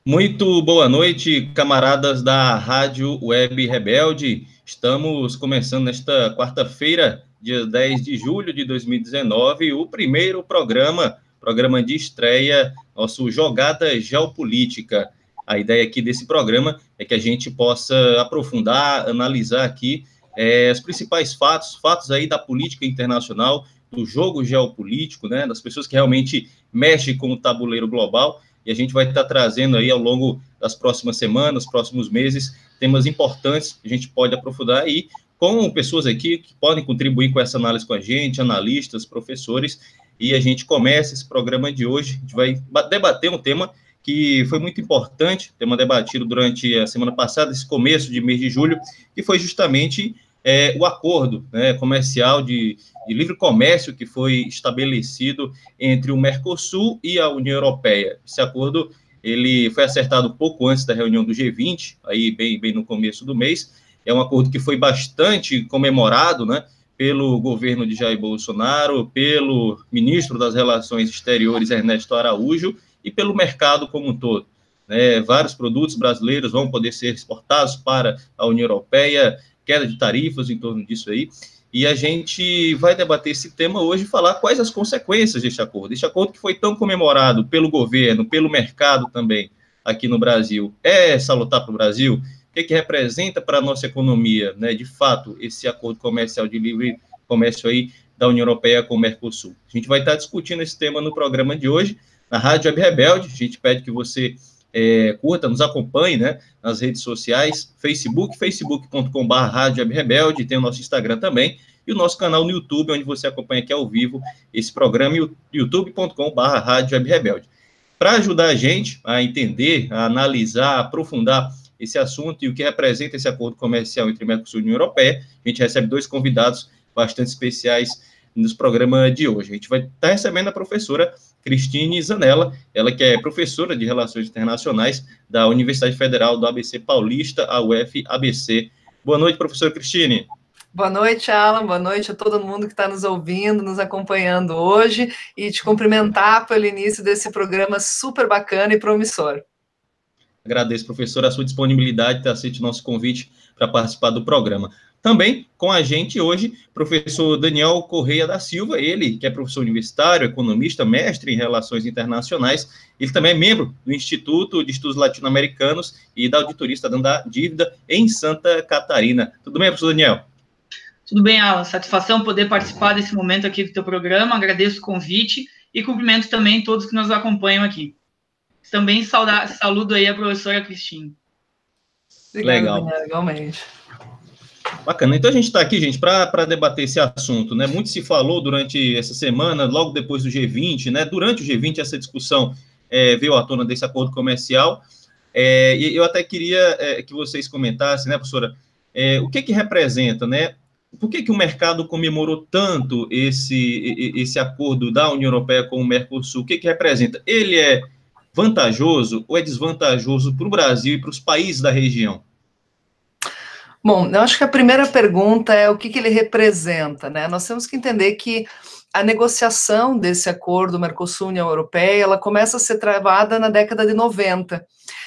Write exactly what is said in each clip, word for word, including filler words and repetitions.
Muito boa noite, camaradas da Rádio Web Rebelde. Estamos começando nesta quarta-feira, dia dez de julho de dois mil e dezenove, o primeiro programa, programa de estreia, nosso Jogada Geopolítica. A ideia aqui desse programa é que a gente possa aprofundar, analisar aqui é, os principais fatos, fatos aí da política internacional, do jogo geopolítico, né, das pessoas que realmente mexem com o tabuleiro global. E a gente vai estar trazendo aí ao longo das próximas semanas, próximos meses, temas importantes que a gente pode aprofundar aí com pessoas aqui que podem contribuir com essa análise com a gente, analistas, professores, e a gente começa esse programa de hoje. A gente vai debater um tema que foi muito importante, tema debatido durante a semana passada, esse começo de mês de julho, que foi justamente é, o acordo, né, comercial de, de livre comércio que foi estabelecido entre o Mercosul e a União Europeia. Esse acordo ele foi acertado pouco antes da reunião do G vinte, aí bem, bem no começo do mês. É um acordo que foi bastante comemorado, né, pelo governo de Jair Bolsonaro, pelo ministro das Relações Exteriores, Ernesto Araújo, e pelo mercado como um todo. Né, vários produtos brasileiros vão poder ser exportados para a União Europeia, queda de tarifas em torno disso aí, e a gente vai debater esse tema hoje e falar quais as consequências deste acordo. Este acordo que foi tão comemorado pelo governo, pelo mercado também aqui no Brasil, é salutar para o Brasil? O que, que representa para a nossa economia, né, de fato, esse acordo comercial de livre comércio aí da União Europeia com o Mercosul? A gente vai estar discutindo esse tema no programa de hoje, na Rádio Web Rebelde. A gente pede que você É, curta, nos acompanhe, né, nas redes sociais, Facebook, facebook ponto com barra Rádio Web Rebelde, tem o nosso Instagram também, e o nosso canal no YouTube, onde você acompanha aqui ao vivo esse programa, youtube ponto com barra Rádio Web Rebelde. Para ajudar a gente a entender, a analisar, a aprofundar esse assunto e o que representa esse acordo comercial entre Mercosul e União Europeia, a gente recebe dois convidados bastante especiais nos programas de hoje. A gente vai estar recebendo a professora Cristine Zanella, ela que é professora de Relações Internacionais da Universidade Federal do A B C Paulista, a U F A B C. Boa noite, professora Cristine. Boa noite, Alan, boa noite a todo mundo que está nos ouvindo, nos acompanhando hoje, e te cumprimentar pelo início desse programa super bacana e promissor. Agradeço, professora, a sua disponibilidade, ter aceito o nosso convite para participar do programa. Também com a gente hoje, professor Daniel Correia da Silva, ele que é professor universitário, economista, mestre em Relações Internacionais, ele também é membro do Instituto de Estudos Latino-Americanos e da Auditoria Cidadã da Dívida em Santa Catarina. Tudo bem, professor Daniel? Tudo bem, Alan. Satisfação poder participar desse momento aqui do teu programa, agradeço o convite e cumprimento também todos que nos acompanham aqui. Também sauda, saludo aí a professora Cristine. Legal. Daniel, igualmente. Bacana. Então a gente está aqui, gente, para debater esse assunto, né? Muito se falou durante essa semana, logo depois do G vinte, né? Durante o G vinte, essa discussão é, veio à tona desse acordo comercial. É, e eu até queria é, que vocês comentassem, né, professora, é, o que que representa, né? Por que que o mercado comemorou tanto esse, esse acordo da União Europeia com o Mercosul? O que que representa? Ele é vantajoso ou é desvantajoso para o Brasil e para os países da região? Bom, eu acho que a primeira pergunta é o que, que ele representa, né? Nós temos que entender que a negociação desse acordo Mercosul-União Europeia, ela começa a ser travada na década de noventa.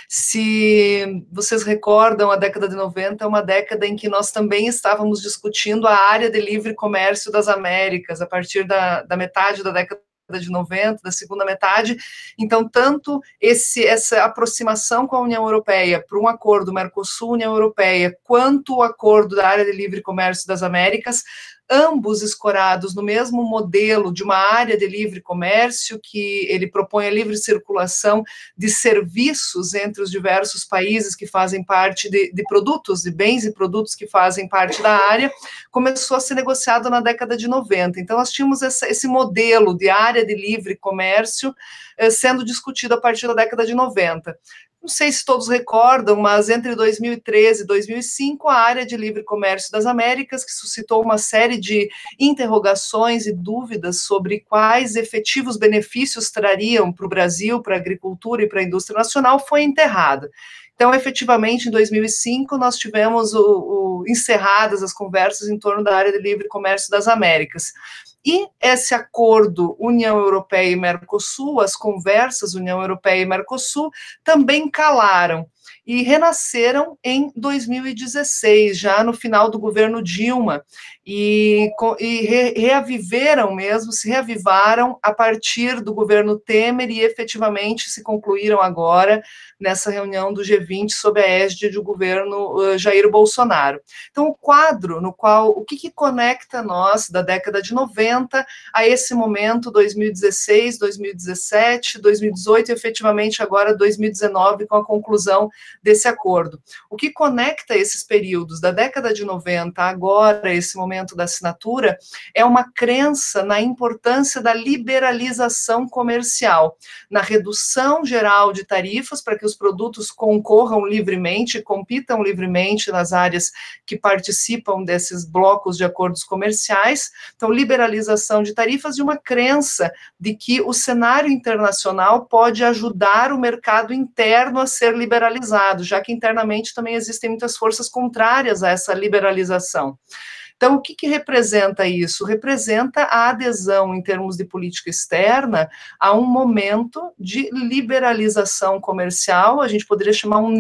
Se vocês recordam, a década de noventa é uma década em que nós também estávamos discutindo a área de livre comércio das Américas, a partir da, da metade da década de noventa, da segunda metade. Então, tanto esse, essa aproximação com a União Europeia para um acordo Mercosul-União Europeia, quanto o acordo da área de livre comércio das Américas, ambos escorados no mesmo modelo de uma área de livre comércio, que ele propõe a livre circulação de serviços entre os diversos países que fazem parte de, de produtos, de bens e produtos que fazem parte da área, começou a ser negociado na década de noventa. Então, nós tínhamos essa, esse modelo de área de livre comércio eh, sendo discutido a partir da década de noventa. Não sei se todos recordam, mas entre dois mil e treze e dois mil e cinco, a área de livre comércio das Américas, que suscitou uma série de interrogações e dúvidas sobre quais efetivos benefícios trariam para o Brasil, para a agricultura e para a indústria nacional, foi enterrada. Então, efetivamente, em dois mil e cinco, nós tivemos o, o, encerradas as conversas em torno da área de livre comércio das Américas. E esse acordo União Europeia e Mercosul, as conversas União Europeia e Mercosul, também calaram e renasceram em dois mil e dezesseis, já no final do governo Dilma, e, e re, reaviveram mesmo, se reavivaram a partir do governo Temer e efetivamente se concluíram agora nessa reunião do G vinte sob a égide do governo uh, Jair Bolsonaro. Então, o quadro no qual, o que, que conecta nós da década de noventa a esse momento, dois mil e dezesseis, dois mil e dezessete, dois mil e dezoito e efetivamente agora dois mil e dezenove com a conclusão desse acordo. O que conecta esses períodos da década de noventa agora, esse momento da assinatura, é uma crença na importância da liberalização comercial, na redução geral de tarifas para que os produtos concorram livremente, compitam livremente nas áreas que participam desses blocos de acordos comerciais. Então, liberalização de tarifas e uma crença de que o cenário internacional pode ajudar o mercado interno a ser liberalizado, já que internamente também existem muitas forças contrárias a essa liberalização. Então, o que, que representa isso? Representa a adesão, em termos de política externa, a um momento de liberalização comercial, a gente poderia chamar um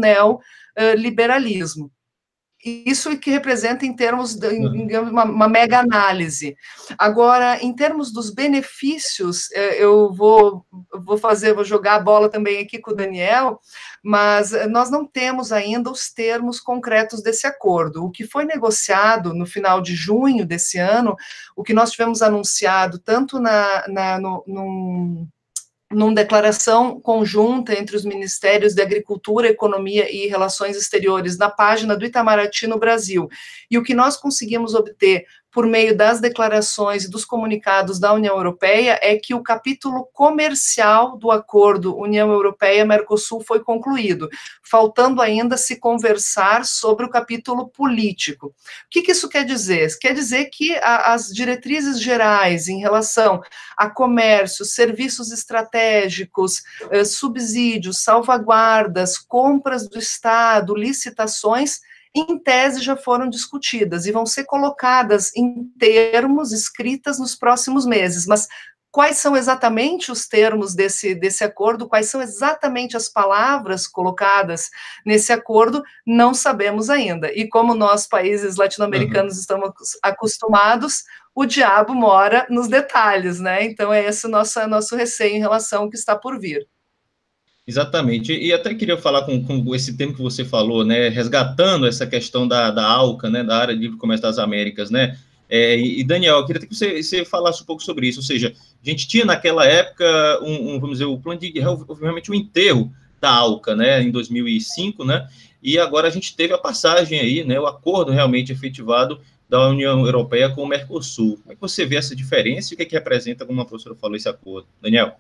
neo-neo-liberalismo. Isso que representa em termos de uma, uma mega análise. Agora, em termos dos benefícios, eu vou, vou fazer, vou jogar a bola também aqui com o Daniel, mas nós não temos ainda os termos concretos desse acordo. O que foi negociado no final de junho desse ano, o que nós tivemos anunciado tanto na, na, no, num, numa declaração conjunta entre os Ministérios de Agricultura, Economia e Relações Exteriores na página do Itamaraty no Brasil, e o que nós conseguimos obter por meio das declarações e dos comunicados da União Europeia é que o capítulo comercial do acordo União Europeia-Mercosul foi concluído, faltando ainda se conversar sobre o capítulo político. O que, que isso quer dizer? Quer dizer que a, as diretrizes gerais em relação a comércio, serviços estratégicos, eh, subsídios, salvaguardas, compras do Estado, licitações, em tese já foram discutidas e vão ser colocadas em termos escritas nos próximos meses, mas quais são exatamente os termos desse, desse acordo, quais são exatamente as palavras colocadas nesse acordo, não sabemos ainda. E como nós, países latino-americanos, uhum. estamos acostumados, o diabo mora nos detalhes, né? Então é esse o nosso, nosso receio em relação ao que está por vir. Exatamente, e até queria falar com, com esse tema que você falou, né, resgatando essa questão da, da ALCA, né, da Área de Livre Comércio das Américas, né, é, e Daniel, eu queria que você, você falasse um pouco sobre isso, ou seja, a gente tinha naquela época, um, um, vamos dizer, o plano de, obviamente, o enterro da ALCA, né, em dois mil e cinco, né, e agora a gente teve a passagem aí, né, o acordo realmente efetivado da União Europeia com o Mercosul. Como é que você vê essa diferença e o que é que representa, como a professora falou, esse acordo? Daniel?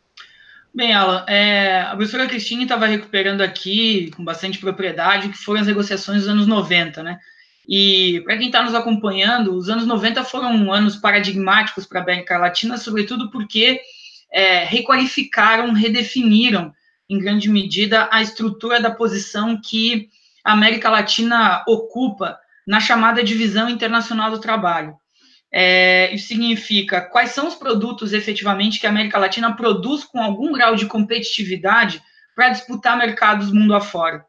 Bem, Alan, é, a professora Cristine estava recuperando aqui, com bastante propriedade, que foram as negociações dos anos noventa, né? E, para quem está nos acompanhando, os anos noventa foram anos paradigmáticos para a América Latina, sobretudo porque é, requalificaram, redefiniram, em grande medida, a estrutura da posição que a América Latina ocupa na chamada divisão internacional do trabalho. É, isso significa quais são os produtos efetivamente que a América Latina produz com algum grau de competitividade para disputar mercados mundo afora.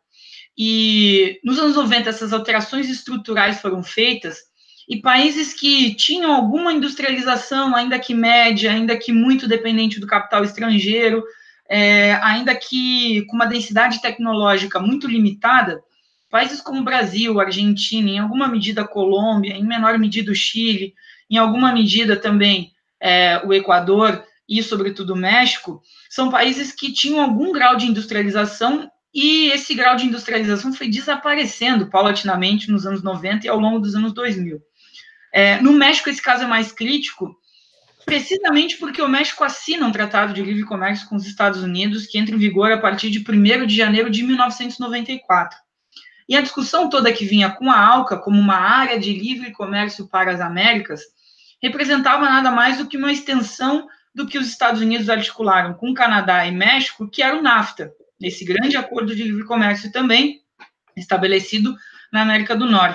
E nos anos noventa essas alterações estruturais foram feitas e países que tinham alguma industrialização, ainda que média, ainda que muito dependente do capital estrangeiro, é, ainda que com uma densidade tecnológica muito limitada, países como o Brasil, Argentina, em alguma medida a Colômbia, em menor medida o Chile, em alguma medida também é, o Equador e, sobretudo, o México, são países que tinham algum grau de industrialização e esse grau de industrialização foi desaparecendo paulatinamente nos anos noventa e ao longo dos anos dois mil. É, no México, esse caso é mais crítico, precisamente porque o México assina um tratado de livre comércio com os Estados Unidos que entra em vigor a partir de primeiro de janeiro de mil novecentos e noventa e quatro. E a discussão toda que vinha com a ALCA como uma área de livre comércio para as Américas representava nada mais do que uma extensão do que os Estados Unidos articularam com Canadá e México, que era o NAFTA, esse grande acordo de livre comércio também estabelecido na América do Norte.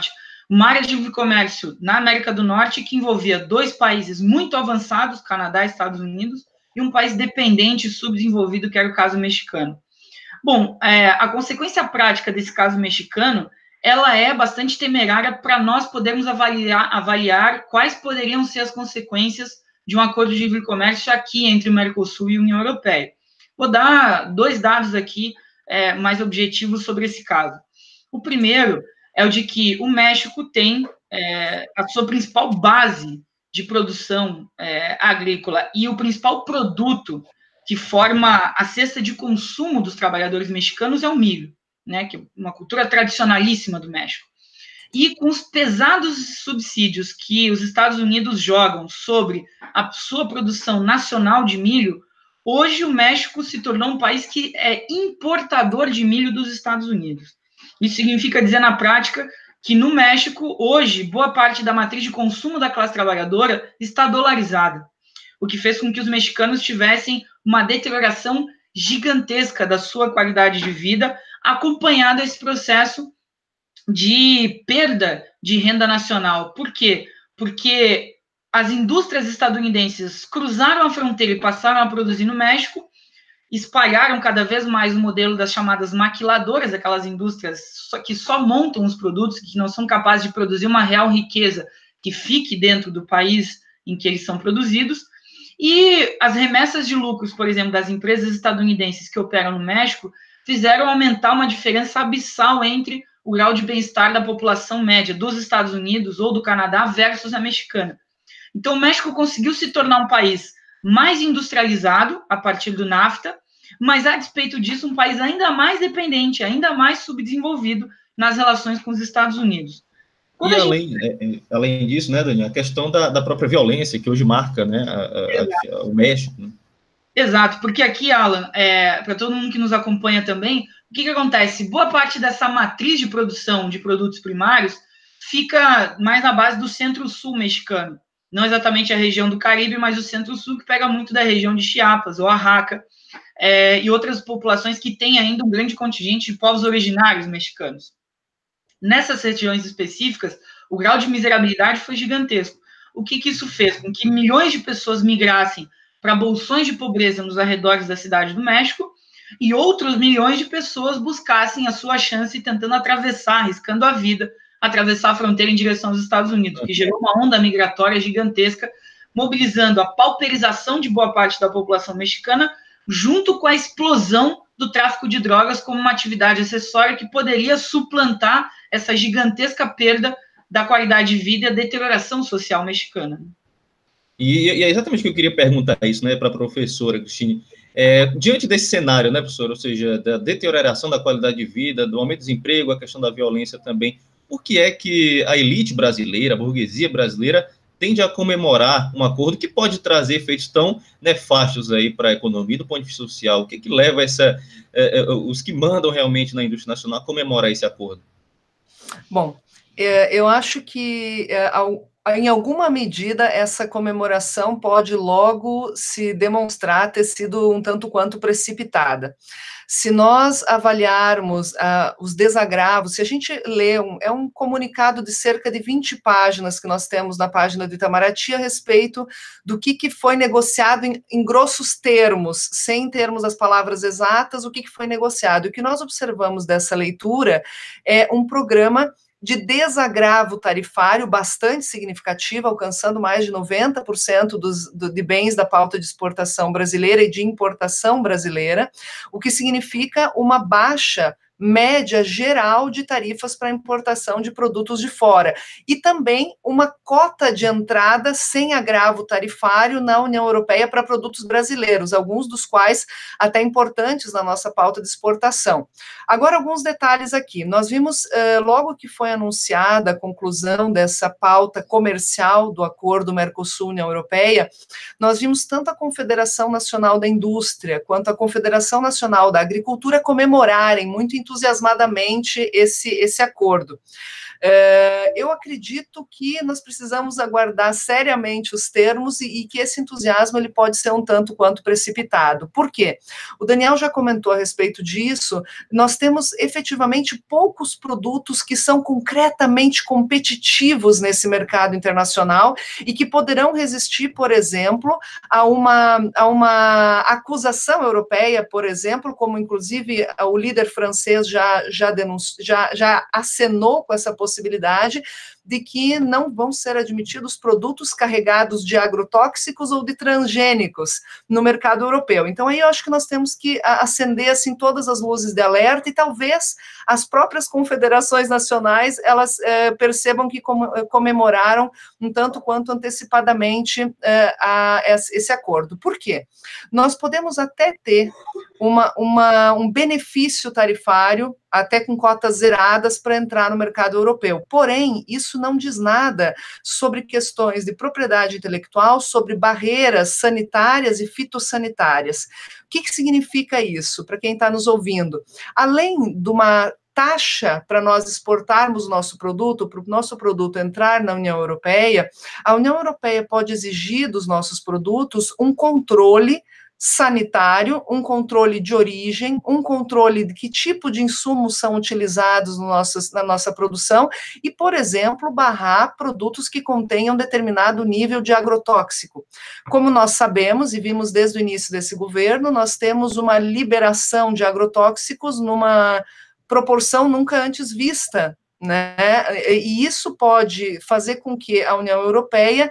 uma área de livre comércio na América do Norte que envolvia dois países muito avançados, Canadá e Estados Unidos, e um país dependente e subdesenvolvido, que era o caso mexicano. Bom, é, a consequência prática desse caso mexicano, ela é bastante temerária para nós podermos avaliar, avaliar quais poderiam ser as consequências de um acordo de livre comércio aqui entre o Mercosul e a União Europeia. Vou dar dois dados aqui é, mais objetivos sobre esse caso. O primeiro é o de que o México tem é, a sua principal base de produção é, agrícola e o principal produto que forma a cesta de consumo dos trabalhadores mexicanos é o milho, né, que é uma cultura tradicionalíssima do México. E com os pesados subsídios que os Estados Unidos jogam sobre a sua produção nacional de milho, hoje o México se tornou um país que é importador de milho dos Estados Unidos. Isso significa dizer, na prática, que no México, hoje, boa parte da matriz de consumo da classe trabalhadora está dolarizada, o que fez com que os mexicanos tivessem uma deterioração gigantesca da sua qualidade de vida, acompanhado esse processo de perda de renda nacional. Por quê? Porque as indústrias estadunidenses cruzaram a fronteira e passaram a produzir no México, espalharam cada vez mais o modelo das chamadas maquiladoras, aquelas indústrias que só montam os produtos, que não são capazes de produzir uma real riqueza que fique dentro do país em que eles são produzidos, e as remessas de lucros, por exemplo, das empresas estadunidenses que operam no México, fizeram aumentar uma diferença abissal entre o grau de bem-estar da população média dos Estados Unidos ou do Canadá versus a mexicana. Então, o México conseguiu se tornar um país mais industrializado a partir do NAFTA, mas, a despeito disso, um país ainda mais dependente, ainda mais subdesenvolvido nas relações com os Estados Unidos. Quando e além, gente... é, além disso, né, Daniel, a questão da, da própria violência que hoje marca, né, a, a, a, o México. Né? Exato, porque aqui, Alan, é, para todo mundo que nos acompanha também, o que, que acontece? Boa parte dessa matriz de produção de produtos primários fica mais na base do centro-sul mexicano. Não exatamente a região do Caribe, mas o centro-sul, que pega muito da região de Chiapas, Oaxaca, é, e outras populações que têm ainda um grande contingente de povos originários mexicanos. Nessas regiões específicas, o grau de miserabilidade foi gigantesco. O que, que isso fez? Com que milhões de pessoas migrassem para bolsões de pobreza nos arredores da cidade do México e outros milhões de pessoas buscassem a sua chance tentando atravessar, arriscando a vida, atravessar a fronteira em direção aos Estados Unidos, que gerou uma onda migratória gigantesca, mobilizando a pauperização de boa parte da população mexicana, junto com a explosão do tráfico de drogas como uma atividade acessória que poderia suplantar essa gigantesca perda da qualidade de vida e a deterioração social mexicana. E, e é exatamente o que eu queria perguntar isso, né, para a professora Cristine. É, diante desse cenário, né, professora, ou seja, da deterioração da qualidade de vida, do aumento do desemprego, a questão da violência também, por que é que a elite brasileira, a burguesia brasileira, tende a comemorar um acordo que pode trazer efeitos tão nefastos aí para a economia do ponto de vista social? O que, que leva essa, eh, os que mandam realmente na indústria nacional a comemorar esse acordo? Bom, eu acho que em alguma medida essa comemoração pode logo se demonstrar ter sido um tanto quanto precipitada. Se nós avaliarmos uh, os desagravos, se a gente lê, um, é um comunicado de cerca de vinte páginas que nós temos na página do Itamaraty a respeito do que, que foi negociado em, em grossos termos, sem termos as palavras exatas, o que, que foi negociado. O que nós observamos dessa leitura é um programa de desagravo tarifário bastante significativo, alcançando mais de noventa por cento dos, do, de bens da pauta de exportação brasileira e de importação brasileira, o que significa uma baixa média geral de tarifas para importação de produtos de fora, e também uma cota de entrada sem agravo tarifário na União Europeia para produtos brasileiros, alguns dos quais até importantes na nossa pauta de exportação. Agora, alguns detalhes aqui. Nós vimos, uh, logo que foi anunciada a conclusão dessa pauta comercial do acordo Mercosul-União Europeia, nós vimos tanto a Confederação Nacional da Indústria quanto a Confederação Nacional da Agricultura comemorarem muito entusiasmadamente esse, esse acordo. É, eu acredito que nós precisamos aguardar seriamente os termos e, e que esse entusiasmo ele pode ser um tanto quanto precipitado. Por quê? O Daniel já comentou a respeito disso, nós temos efetivamente poucos produtos que são concretamente competitivos nesse mercado internacional e que poderão resistir, por exemplo, a uma, a uma acusação europeia, por exemplo, como inclusive o líder francês já, já, denunci, já, já acenou com essa possibilidade, possibilidade de que não vão ser admitidos produtos carregados de agrotóxicos ou de transgênicos no mercado europeu. Então, aí eu acho que nós temos que acender, assim, todas as luzes de alerta e talvez as próprias confederações nacionais, elas eh, percebam que comemoraram um tanto quanto antecipadamente eh, a, esse acordo. Por quê? Nós podemos até ter uma, uma, um benefício tarifário, até com cotas zeradas para entrar no mercado europeu. Porém, isso não diz nada sobre questões de propriedade intelectual, sobre barreiras sanitárias e fitossanitárias. O que, que significa isso, para quem está nos ouvindo? Além de uma taxa para nós exportarmos o nosso produto, para o nosso produto entrar na União Europeia, a União Europeia pode exigir dos nossos produtos um controle sanitário, um controle de origem, um controle de que tipo de insumos são utilizados no nosso, na nossa produção e, por exemplo, barrar produtos que contenham determinado nível de agrotóxico. Como nós sabemos e vimos desde o início desse governo, nós temos uma liberação de agrotóxicos numa proporção nunca antes vista, né? E isso pode fazer com que a União Europeia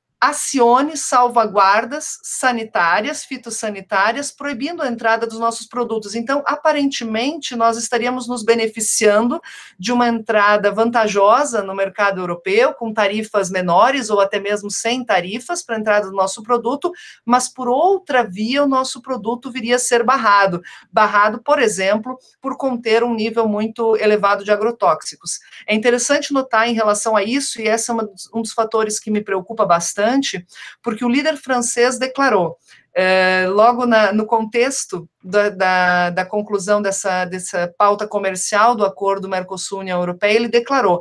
acione salvaguardas sanitárias, fitossanitárias, proibindo a entrada dos nossos produtos. Então, aparentemente, nós estaríamos nos beneficiando de uma entrada vantajosa no mercado europeu, com tarifas menores ou até mesmo sem tarifas para a entrada do nosso produto, mas por outra via o nosso produto viria a ser barrado. Barrado, por exemplo, por conter um nível muito elevado de agrotóxicos. É interessante notar em relação a isso, e esse é uma, um dos fatores que me preocupa bastante, porque o líder francês declarou, eh, logo na, no contexto da, da, da conclusão dessa, dessa pauta comercial do acordo Mercosul-União Europeia, ele declarou: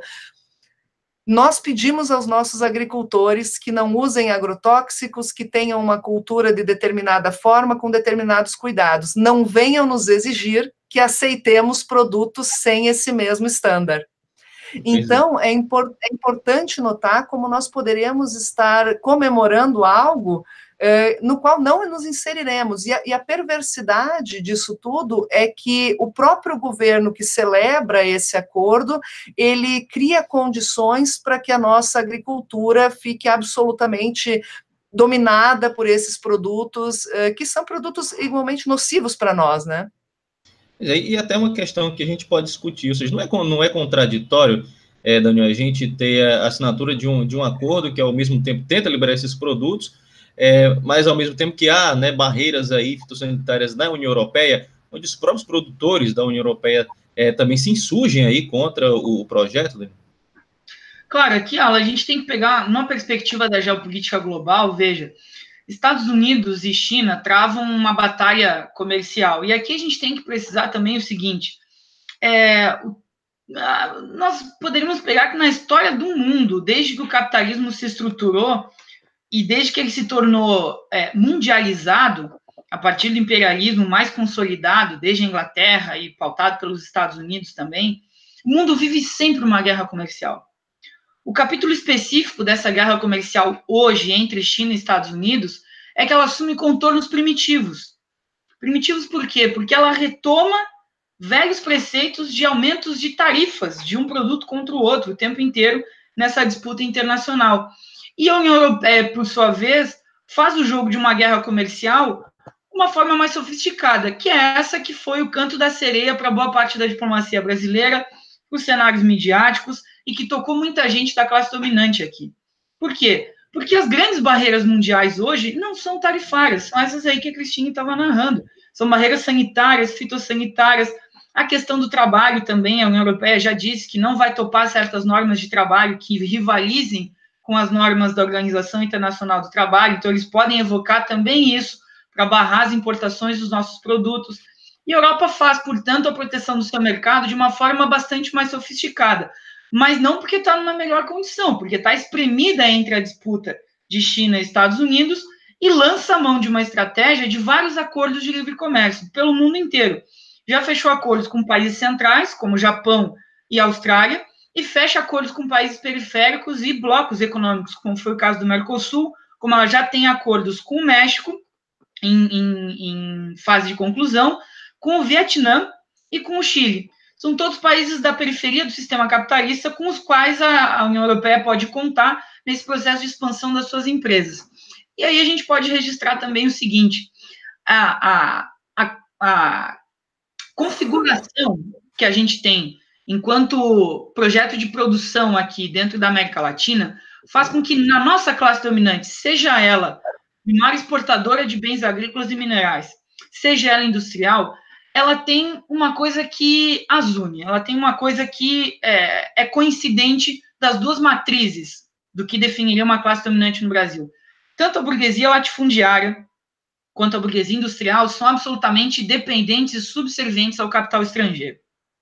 nós pedimos aos nossos agricultores que não usem agrotóxicos, que tenham uma cultura de determinada forma, com determinados cuidados. Não venham nos exigir que aceitemos produtos sem esse mesmo estándar. Então, é, import, é importante notar como nós poderíamos estar comemorando algo eh, no qual não nos inseriremos. E a, e a perversidade disso tudo é que o próprio governo que celebra esse acordo, ele cria condições para que a nossa agricultura fique absolutamente dominada por esses produtos, eh, que são produtos igualmente nocivos para nós, né? E até uma questão que a gente pode discutir, ou seja, não é, não é contraditório, é, Daniel, a gente ter a assinatura de um, de um acordo que, ao mesmo tempo, tenta liberar esses produtos, é, mas, ao mesmo tempo, que há, né, barreiras aí fitossanitárias na União Europeia, onde os próprios produtores da União Europeia é, também se insurgem aí contra o, o projeto, Daniel? Claro, aqui, Alan, a gente tem que pegar, numa perspectiva da geopolítica global, veja, Estados Unidos e China travam uma batalha comercial. E aqui a gente tem que precisar também o seguinte, é, nós poderíamos pegar que na história do mundo, desde que o capitalismo se estruturou e desde que ele se tornou é, mundializado, a partir do imperialismo mais consolidado, desde a Inglaterra e pautado pelos Estados Unidos também, o mundo vive sempre uma guerra comercial. O capítulo específico dessa guerra comercial hoje entre China e Estados Unidos é que ela assume contornos primitivos. Primitivos por quê? Porque ela retoma velhos preceitos de aumentos de tarifas de um produto contra o outro o tempo inteiro nessa disputa internacional. E a União Europeia, por sua vez, faz o jogo de uma guerra comercial de uma forma mais sofisticada, que é essa que foi o canto da sereia para boa parte da diplomacia brasileira, os cenários midiáticos, e que tocou muita gente da classe dominante aqui. Por quê? Porque as grandes barreiras mundiais hoje não são tarifárias, são essas aí que a Cristine estava narrando. São barreiras sanitárias, fitossanitárias, a questão do trabalho também, a União Europeia já disse que não vai topar certas normas de trabalho que rivalizem com as normas da Organização Internacional do Trabalho, então eles podem evocar também isso para barrar as importações dos nossos produtos. E a Europa faz, portanto, a proteção do seu mercado de uma forma bastante mais sofisticada, mas não porque está numa melhor condição, porque está espremida entre a disputa de China e Estados Unidos e lança a mão de uma estratégia de vários acordos de livre comércio pelo mundo inteiro. Já fechou acordos com países centrais, como Japão e Austrália, e fecha acordos com países periféricos e blocos econômicos, como foi o caso do Mercosul, como ela já tem acordos com o México, em, em, em fase de conclusão, com o Vietnã e com o Chile. São todos países da periferia do sistema capitalista com os quais a, a União Europeia pode contar nesse processo de expansão das suas empresas. E aí a gente pode registrar também o seguinte, a, a, a, a configuração que a gente tem enquanto projeto de produção aqui dentro da América Latina faz com que na nossa classe dominante, seja ela primária exportadora de bens agrícolas e minerais, seja ela industrial, ela tem uma coisa que as une, ela tem uma coisa que é, é coincidente das duas matrizes do que definiria uma classe dominante no Brasil. Tanto a burguesia latifundiária quanto a burguesia industrial são absolutamente dependentes e subservientes ao capital estrangeiro.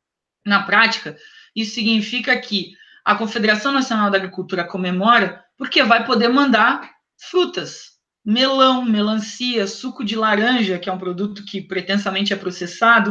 Na prática, isso significa que a Confederação Nacional da Agricultura comemora porque vai poder mandar frutas, melão, melancia, suco de laranja, que é um produto que pretensamente é processado,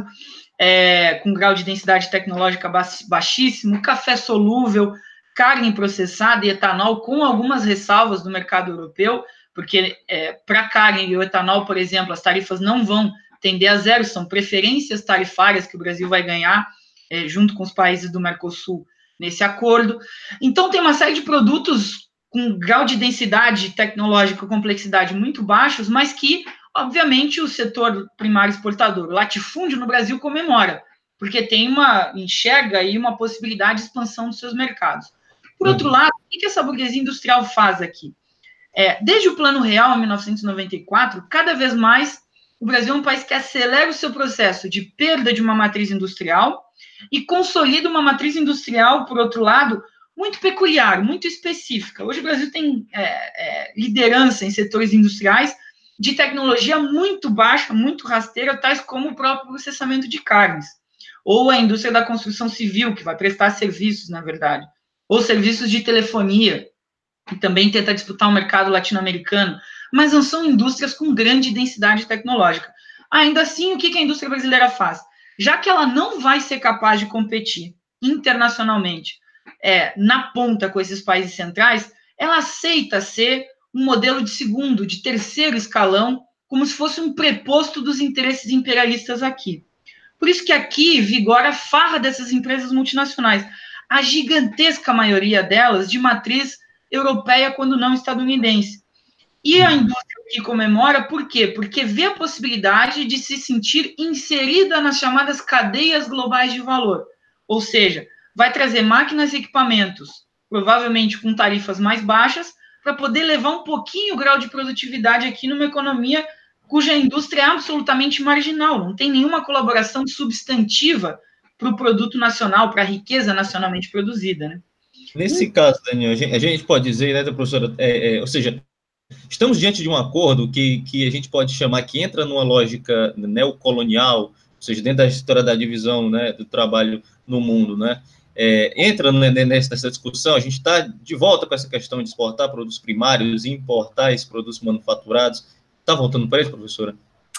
é, com grau de densidade tecnológica baixíssimo, café solúvel, carne processada e etanol, com algumas ressalvas do mercado europeu, porque é, para carne e o etanol, por exemplo, as tarifas não vão tender a zero, são preferências tarifárias que o Brasil vai ganhar, é, junto com os países do Mercosul, nesse acordo. Então, tem uma série de produtos com grau de densidade tecnológica e complexidade muito baixos, mas que, obviamente, o setor primário exportador, o latifúndio no Brasil, comemora, porque tem uma, enxerga aí uma possibilidade de expansão dos seus mercados. Por outro lado, o que essa burguesia industrial faz aqui? É, desde o Plano Real, em mil novecentos e noventa e quatro, cada vez mais, o Brasil é um país que acelera o seu processo de perda de uma matriz industrial e consolida uma matriz industrial, por outro lado, muito peculiar, muito específica. Hoje o Brasil tem é, é, liderança em setores industriais de tecnologia muito baixa, muito rasteira, tais como o próprio processamento de carnes, ou a indústria da construção civil, que vai prestar serviços, na verdade, ou serviços de telefonia, que também tenta disputar o mercado latino-americano, mas não são indústrias com grande densidade tecnológica. Ainda assim, o que a indústria brasileira faz? Já que ela não vai ser capaz de competir internacionalmente é, na ponta com esses países centrais, ela aceita ser um modelo de segundo, de terceiro escalão, como se fosse um preposto dos interesses imperialistas aqui. Por isso que aqui vigora a farra dessas empresas multinacionais, a gigantesca maioria delas de matriz europeia, quando não estadunidense. E a indústria que comemora, por quê? Porque vê a possibilidade de se sentir inserida nas chamadas cadeias globais de valor. Ou seja, vai trazer máquinas e equipamentos, provavelmente com tarifas mais baixas, para poder levar um pouquinho o grau de produtividade aqui numa economia cuja indústria é absolutamente marginal, não tem nenhuma colaboração substantiva para o produto nacional, para a riqueza nacionalmente produzida, né? Nesse caso, Daniel, a gente, a gente pode dizer, né, professora, é, é, ou seja, estamos diante de um acordo que, que a gente pode chamar que entra numa lógica neocolonial, ou seja, dentro da história da divisão, né, do trabalho no mundo, né, é, entra nessa, nessa discussão, a gente está de volta com essa questão de exportar produtos primários e importar esses produtos manufaturados. Está voltando para isso, professora?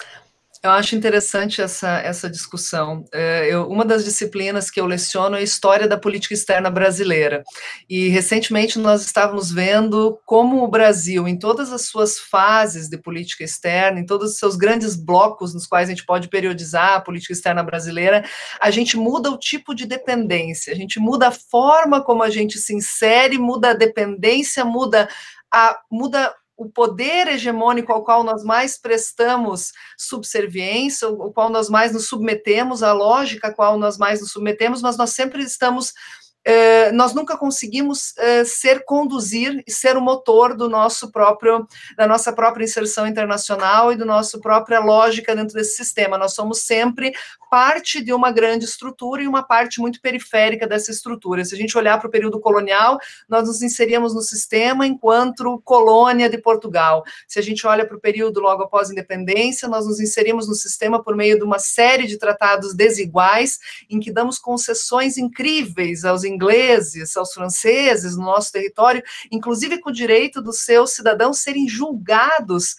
Eu acho interessante essa, essa discussão. Eu, uma das disciplinas que eu leciono é a História da Política Externa Brasileira. E, recentemente, nós estávamos vendo como o Brasil, em todas as suas fases de política externa, em todos os seus grandes blocos nos quais a gente pode periodizar a política externa brasileira, a gente muda o tipo de dependência, a gente muda a forma como a gente se insere, muda a dependência, muda a... Muda o poder hegemônico ao qual nós mais prestamos subserviência, ao qual nós mais nos submetemos, a lógica a qual nós mais nos submetemos, mas nós sempre estamos eh, nós nunca conseguimos eh, ser, conduzir e ser o motor do nosso próprio, da nossa própria inserção internacional e do nosso própria lógica dentro desse sistema. Nós somos sempre parte de uma grande estrutura e uma parte muito periférica dessa estrutura. Se a gente olhar para o período colonial, nós nos inseríamos no sistema enquanto colônia de Portugal. Se a gente olha para o período logo após a independência, nós nos inserimos no sistema por meio de uma série de tratados desiguais, em que damos concessões incríveis aos ingleses, aos franceses no nosso território, inclusive com o direito dos seus cidadãos serem julgados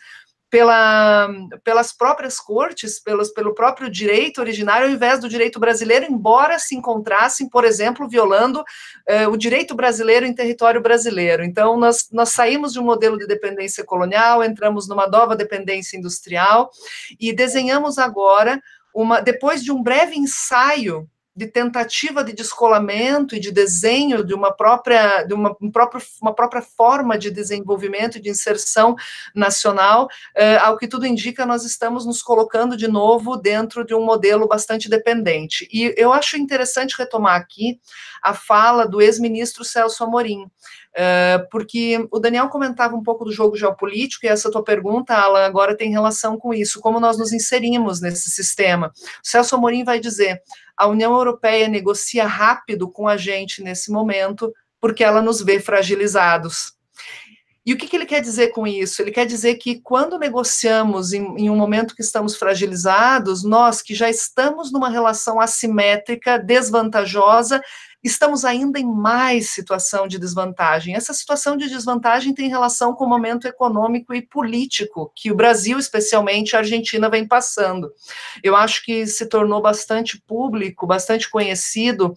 pela, pelas próprias cortes, pelos, pelo próprio direito originário, ao invés do direito brasileiro, embora se encontrassem, por exemplo, violando eh, o direito brasileiro em território brasileiro. Então, nós, nós saímos de um modelo de dependência colonial, entramos numa nova dependência industrial, e desenhamos agora, uma, depois de um breve ensaio de tentativa de descolamento e de desenho de uma própria, de uma, um próprio, uma própria forma de desenvolvimento e de inserção nacional, eh, ao que tudo indica, nós estamos nos colocando de novo dentro de um modelo bastante dependente. E eu acho interessante retomar aqui a fala do ex-ministro Celso Amorim, Uh, porque o Daniel comentava um pouco do jogo geopolítico, e essa tua pergunta, Alan, agora tem relação com isso, como nós nos inserimos nesse sistema. O Celso Amorim vai dizer: a União Europeia negocia rápido com a gente nesse momento, porque ela nos vê fragilizados. E o que, que ele quer dizer com isso? Ele quer dizer que quando negociamos em, em um momento que estamos fragilizados, nós que já estamos numa relação assimétrica, desvantajosa, estamos ainda em mais situação de desvantagem. Essa situação de desvantagem tem relação com o momento econômico e político que o Brasil, especialmente a Argentina, vem passando. Eu acho que se tornou bastante público, bastante conhecido,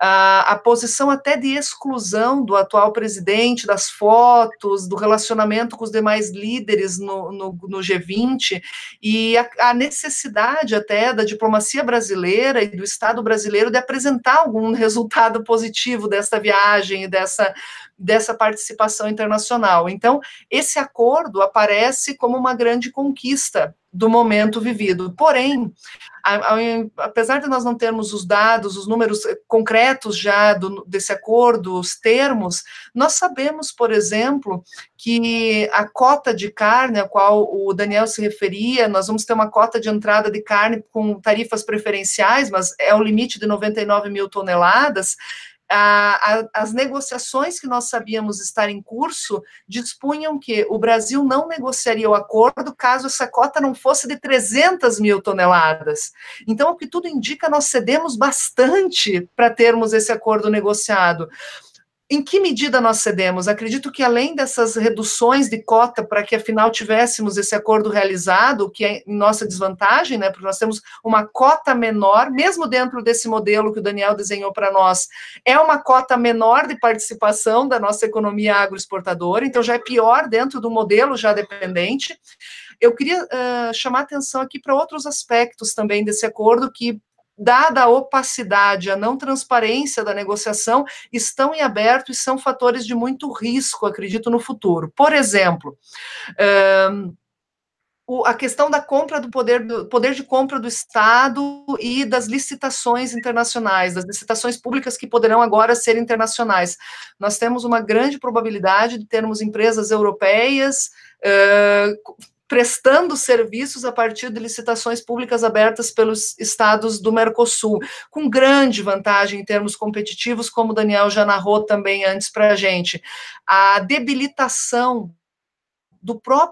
a, a posição até de exclusão do atual presidente, das fotos, do relacionamento com os demais líderes no, no, no G vinte, e a, a necessidade até da diplomacia brasileira e do Estado brasileiro de apresentar algum resultado positivo dessa viagem e dessa, dessa participação internacional. Então, esse acordo aparece como uma grande conquista do momento vivido. Porém, a, a, apesar de nós não termos os dados, os números concretos já do, desse acordo, os termos, nós sabemos, por exemplo, que a cota de carne a qual o Daniel se referia, nós vamos ter uma cota de entrada de carne com tarifas preferenciais, mas é o limite de noventa e nove mil toneladas. A, a, as negociações que nós sabíamos estar em curso dispunham que o Brasil não negociaria o acordo caso essa cota não fosse de trezentas mil toneladas. Então, o que tudo indica, nós cedemos bastante para termos esse acordo negociado. Em que medida nós cedemos? Acredito que além dessas reduções de cota para que afinal tivéssemos esse acordo realizado, que é em nossa desvantagem, né, porque nós temos uma cota menor, mesmo dentro desse modelo que o Daniel desenhou para nós, é uma cota menor de participação da nossa economia agroexportadora, então já é pior dentro do modelo já dependente. Eu queria uh, chamar atenção aqui para outros aspectos também desse acordo que, dada a opacidade, a não transparência da negociação, estão em aberto e são fatores de muito risco, acredito, no futuro. Por exemplo, um, o, a questão da compra do poder, do poder de compra do Estado e das licitações internacionais, das licitações públicas que poderão agora ser internacionais. Nós temos uma grande probabilidade de termos empresas europeias uh, prestando serviços a partir de licitações públicas abertas pelos estados do Mercosul, com grande vantagem em termos competitivos, como o Daniel já narrou também antes para a gente. A debilitação do próprio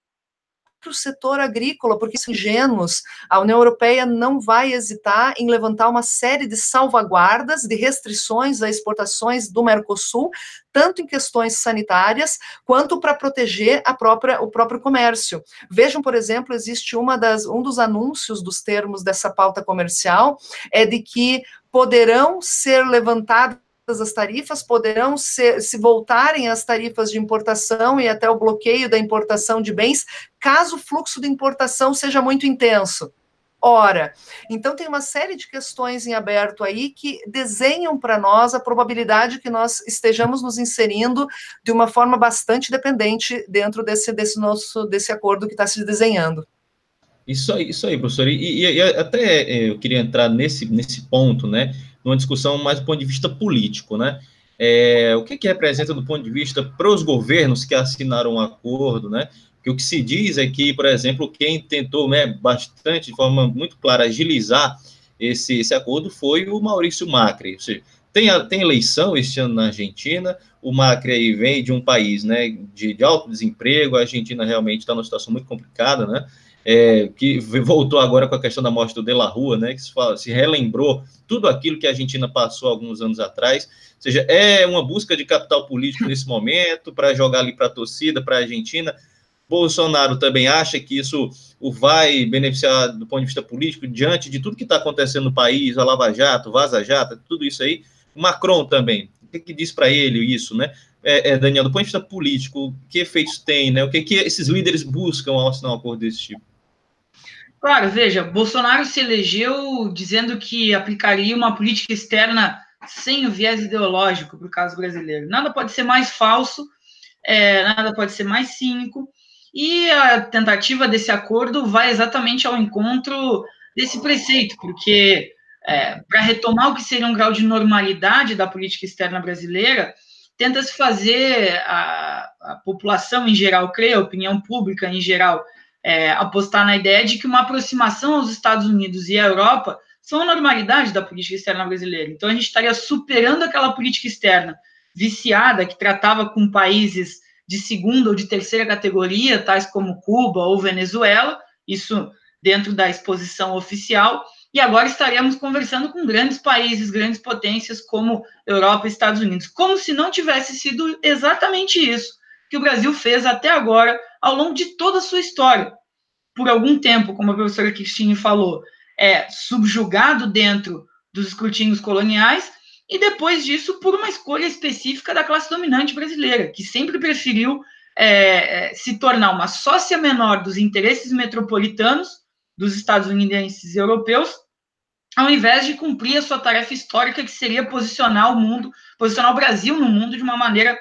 o setor agrícola, porque são ingênuos, a União Europeia não vai hesitar em levantar uma série de salvaguardas, de restrições a exportações do Mercosul, tanto em questões sanitárias, quanto para proteger a própria, o próprio comércio. Vejam, por exemplo, existe uma das, um dos anúncios dos termos dessa pauta comercial, é de que poderão ser levantadas as tarifas, poderão ser, se voltarem às tarifas de importação e até o bloqueio da importação de bens, caso o fluxo de importação seja muito intenso. Ora, então tem uma série de questões em aberto aí que desenham para nós a probabilidade que nós estejamos nos inserindo de uma forma bastante dependente dentro desse, desse nosso, desse acordo que está se desenhando. Isso aí, isso aí, professor, e, e, e até eu queria entrar nesse, nesse ponto, né, numa discussão mais do ponto de vista político, né? É, o que, que representa do ponto de vista para os governos que assinaram um acordo, né? Porque o que se diz é que, por exemplo, quem tentou, né, bastante, de forma muito clara, agilizar esse, esse acordo foi o Maurício Macri. Ou seja, tem, a, tem eleição este ano na Argentina, o Macri aí vem de um país, né, de, de alto desemprego, a Argentina realmente está numa situação muito complicada, né? É, que voltou agora com a questão da morte do De La Rua, né, que se, fala, se relembrou tudo aquilo que a Argentina passou alguns anos atrás. Ou seja, é uma busca de capital político nesse momento para jogar ali para a torcida, para a Argentina. Bolsonaro também acha que isso o vai beneficiar do ponto de vista político diante de tudo que está acontecendo no país, a Lava Jato, Vaza Jato, tudo isso aí. O Macron também, o que, que diz para ele isso, né? É, é, Daniel, do ponto de vista político, que efeitos tem, né? O que, que esses líderes buscam ao assinar um acordo desse tipo? Claro, veja, Bolsonaro se elegeu dizendo que aplicaria uma política externa sem o viés ideológico para o caso brasileiro. Nada pode ser mais falso, é, nada pode ser mais cínico, e a tentativa desse acordo vai exatamente ao encontro desse preceito, porque é, para retomar o que seria um grau de normalidade da política externa brasileira, tenta-se fazer a, a população em geral, creio, a opinião pública em geral, É, apostar na ideia de que uma aproximação aos Estados Unidos e à Europa são a normalidade da política externa brasileira. Então, a gente estaria superando aquela política externa viciada, que tratava com países de segunda ou de terceira categoria, tais como Cuba ou Venezuela, isso dentro da exposição oficial, e agora estaremos conversando com grandes países, grandes potências como Europa e Estados Unidos, como se não tivesse sido exatamente isso que o Brasil fez até agora, ao longo de toda a sua história. Por algum tempo, como a professora Cristine falou, é subjugado dentro dos escrutínios coloniais, e depois disso, por uma escolha específica da classe dominante brasileira, que sempre preferiu é, se tornar uma sócia menor dos interesses metropolitanos dos estadunidenses e europeus, ao invés de cumprir a sua tarefa histórica, que seria posicionar o mundo, posicionar o Brasil no mundo de uma maneira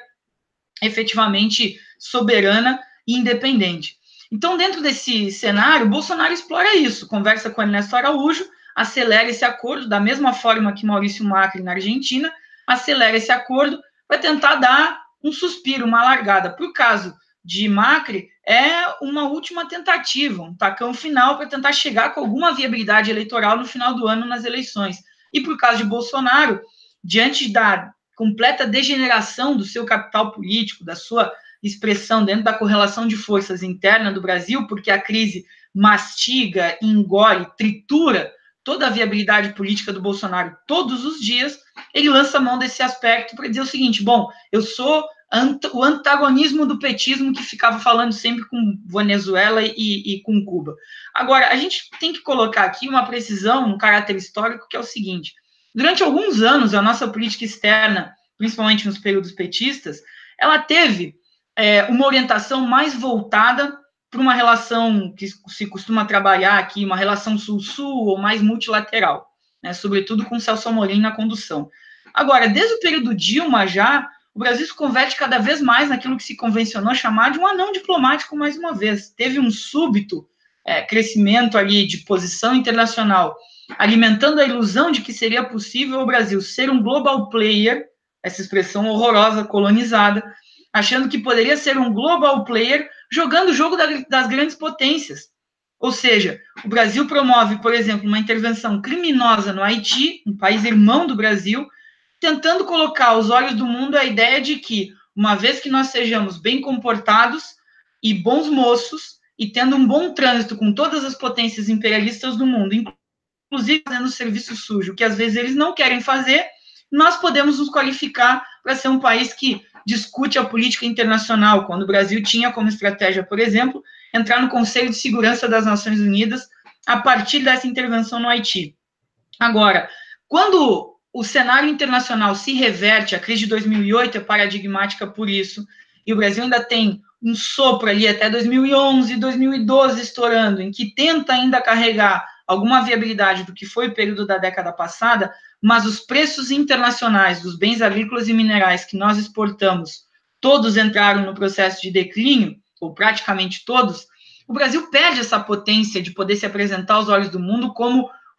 efetivamente soberana e independente. Então, dentro desse cenário, Bolsonaro explora isso, conversa com Ernesto Araújo, acelera esse acordo, da mesma forma que Maurício Macri na Argentina, acelera esse acordo para tentar dar um suspiro, uma largada. Para o caso de Macri, é uma última tentativa, um tacão final para tentar chegar com alguma viabilidade eleitoral no final do ano nas eleições. E para o caso de Bolsonaro, diante da completa degeneração do seu capital político, da sua expressão dentro da correlação de forças interna do Brasil, porque a crise mastiga, engole, tritura toda a viabilidade política do Bolsonaro todos os dias, ele lança a mão desse aspecto para dizer o seguinte: bom, eu sou o antagonismo do petismo que ficava falando sempre com Venezuela e, e com Cuba. Agora, a gente tem que colocar aqui uma precisão, um caráter histórico, que é o seguinte: durante alguns anos, a nossa política externa, principalmente nos períodos petistas, ela teve é, uma orientação mais voltada para uma relação que se costuma trabalhar aqui, uma relação sul-sul ou mais multilateral, né, sobretudo com Celso Amorim na condução. Agora, desde o período Dilma já, o Brasil se converte cada vez mais naquilo que se convencionou chamar de um anão diplomático mais uma vez. Teve um súbito é, crescimento ali de posição internacional, alimentando a ilusão de que seria possível o Brasil ser um global player, essa expressão horrorosa, colonizada, achando que poderia ser um global player jogando o jogo das grandes potências. Ou seja, o Brasil promove, por exemplo, uma intervenção criminosa no Haiti, um país irmão do Brasil, tentando colocar aos olhos do mundo a ideia de que, uma vez que nós sejamos bem comportados e bons moços, e tendo um bom trânsito com todas as potências imperialistas do mundo, inclusive fazendo serviço sujo, que às vezes eles não querem fazer, nós podemos nos qualificar para ser um país que discute a política internacional, quando o Brasil tinha como estratégia, por exemplo, entrar no Conselho de Segurança das Nações Unidas a partir dessa intervenção no Haiti. Agora, quando o cenário internacional se reverte, a crise de dois mil e oito é paradigmática por isso, e o Brasil ainda tem um sopro ali até dois mil e onze, dois mil e doze estourando, em que tenta ainda carregar alguma viabilidade do que foi o período da década passada, mas os preços internacionais dos bens agrícolas e minerais que nós exportamos, todos entraram no processo de declínio, ou praticamente todos, o Brasil perde essa potência de poder se apresentar aos olhos do mundo como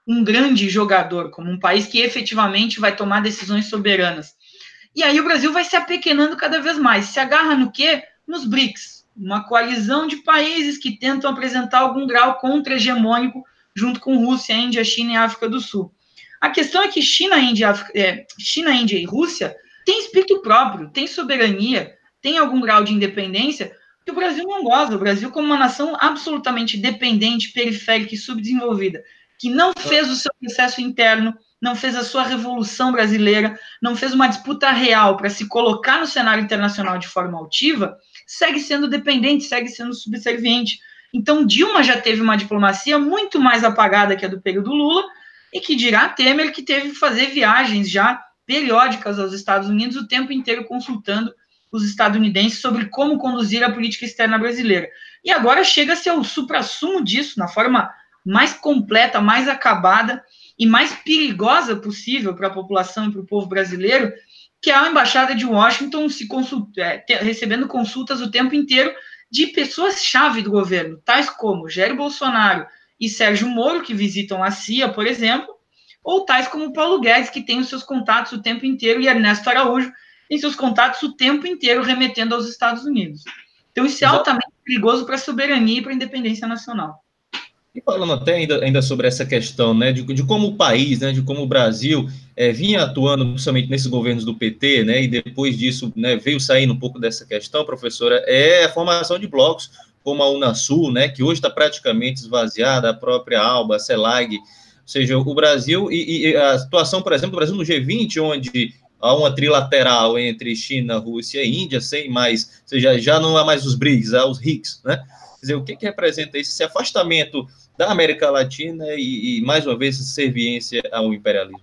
um grande jogador, como um país que efetivamente vai tomar decisões soberanas. E aí o Brasil vai se apequenando cada vez mais. Se agarra no quê? Nos BRICS, uma coalizão de países que tentam apresentar algum grau contra-hegemônico junto com Rússia, Índia, China e África do Sul. A questão é que China, Índia, África, é, China, Índia e Rússia têm espírito próprio, têm soberania, têm algum grau de independência que o Brasil não goza. O Brasil, como uma nação absolutamente dependente, periférica e subdesenvolvida, que não fez o seu processo interno, não fez a sua revolução brasileira, não fez uma disputa real para se colocar no cenário internacional de forma altiva, segue sendo dependente, segue sendo subserviente. Então, Dilma já teve uma diplomacia muito mais apagada que a do período Lula, e que dirá Temer, que teve que fazer viagens já periódicas aos Estados Unidos, o tempo inteiro consultando os estadunidenses sobre como conduzir a política externa brasileira. E agora chega-se ao suprassumo disso, na forma mais completa, mais acabada e mais perigosa possível para a população e para o povo brasileiro, que é a Embaixada de Washington se consulta, é, te, recebendo consultas o tempo inteiro de pessoas-chave do governo, tais como Jair Bolsonaro e Sérgio Moro, que visitam a C I A, por exemplo, ou tais como Paulo Guedes, que tem os seus contatos o tempo inteiro, e Ernesto Araújo tem seus contatos o tempo inteiro remetendo aos Estados Unidos. Então isso é altamente perigoso para a soberania e para a independência nacional. E falando até ainda, ainda sobre essa questão, né, de, de como o país, né, de como o Brasil é, vinha atuando, principalmente nesses governos do P T, né, e depois disso, né, veio saindo um pouco dessa questão, professora, é a formação de blocos, como a Unasul, né, que hoje está praticamente esvaziada, a própria ALBA, a CELAG, ou seja, o Brasil, e, e a situação, por exemplo, do Brasil no G vinte, onde há uma trilateral entre China, Rússia e Índia, sem mais, ou seja, já não há mais os BRICS, há os R I Cs, né, quer dizer, o que, que representa isso, esse afastamento da América Latina e, e, mais uma vez, serviência ao imperialismo?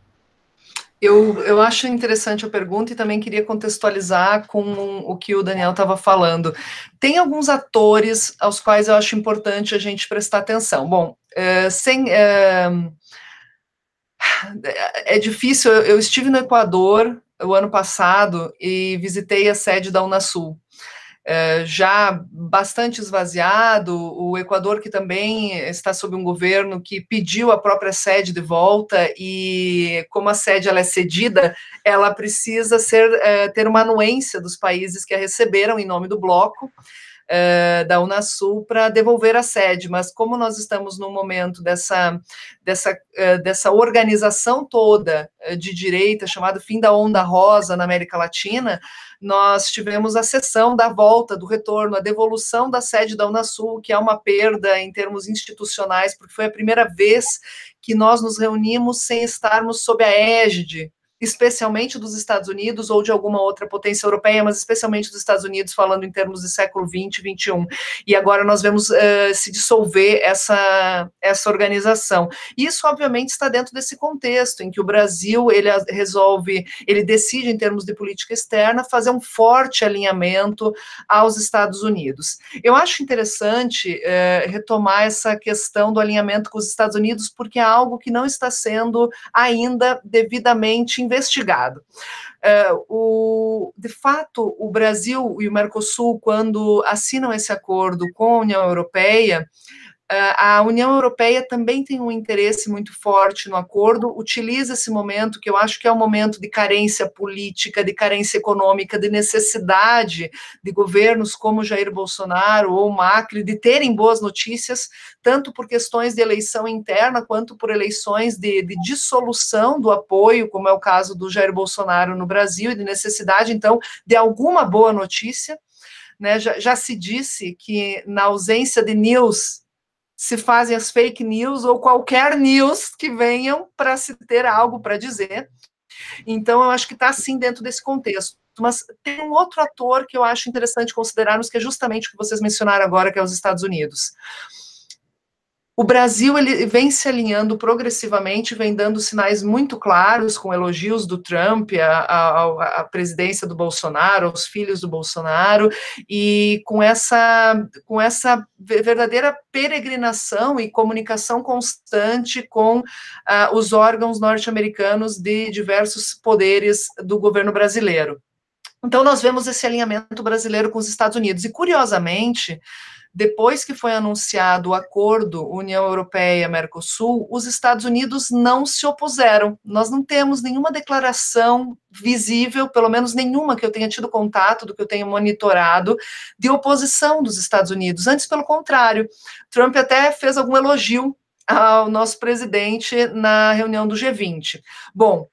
Eu, eu acho interessante a pergunta e também queria contextualizar com o que o Daniel estava falando. Tem alguns atores aos quais eu acho importante a gente prestar atenção. Bom, é, sem... É, é difícil, eu estive no Equador o ano passado e visitei a sede da Unasul. É, já bastante esvaziado, o Equador que também está sob um governo que pediu a própria sede de volta e como a sede ela é cedida, ela precisa ser, é, ter uma anuência dos países que a receberam em nome do bloco, é, da Unasul para devolver a sede, mas como nós estamos no momento dessa, dessa, é, dessa organização toda de direita, chamado Fim da Onda Rosa na América Latina, nós tivemos a sessão da volta, do retorno, a devolução da sede da Unasul, que é uma perda em termos institucionais, porque foi a primeira vez que nós nos reunimos sem estarmos sob a égide, especialmente dos Estados Unidos ou de alguma outra potência europeia, mas especialmente dos Estados Unidos, falando em termos de século vinte, vinte e um. E agora nós vemos uh, se dissolver essa, essa organização. Isso, obviamente, está dentro desse contexto, em que o Brasil, ele resolve, ele decide, em termos de política externa, fazer um forte alinhamento aos Estados Unidos. Eu acho interessante uh, retomar essa questão do alinhamento com os Estados Unidos, porque é algo que não está sendo ainda devidamente investigado. Uh, o, de fato, o Brasil e o Mercosul, quando assinam esse acordo com a União Europeia, uh, a União Europeia também tem um interesse muito forte no acordo, utiliza esse momento, que eu acho que é um momento de carência política, de carência econômica, de necessidade de governos como Jair Bolsonaro ou Macri, de terem boas notícias, tanto por questões de eleição interna, quanto por eleições de, de dissolução do apoio, como é o caso do Jair Bolsonaro no Brasil, e de necessidade, então, de alguma boa notícia, né? Já, já se disse que, na ausência de news, se fazem as fake news, ou qualquer news que venham para se ter algo para dizer. Então, eu acho que está, assim, dentro desse contexto. Mas tem um outro ator que eu acho interessante considerarmos, que é justamente o que vocês mencionaram agora, que é os Estados Unidos. O Brasil, ele vem se alinhando progressivamente, vem dando sinais muito claros, com elogios do Trump, a, a, a presidência do Bolsonaro, aos filhos do Bolsonaro, e com essa, com essa verdadeira peregrinação e comunicação constante com uh, os órgãos norte-americanos de diversos poderes do governo brasileiro. Então, nós vemos esse alinhamento brasileiro com os Estados Unidos. E, curiosamente, depois que foi anunciado o acordo União Europeia-Mercosul, os Estados Unidos não se opuseram. Nós não temos nenhuma declaração visível, pelo menos nenhuma que eu tenha tido contato, do que eu tenho monitorado, de oposição dos Estados Unidos. Antes, pelo contrário, Trump até fez algum elogio ao nosso presidente na reunião do G vinte. Bom,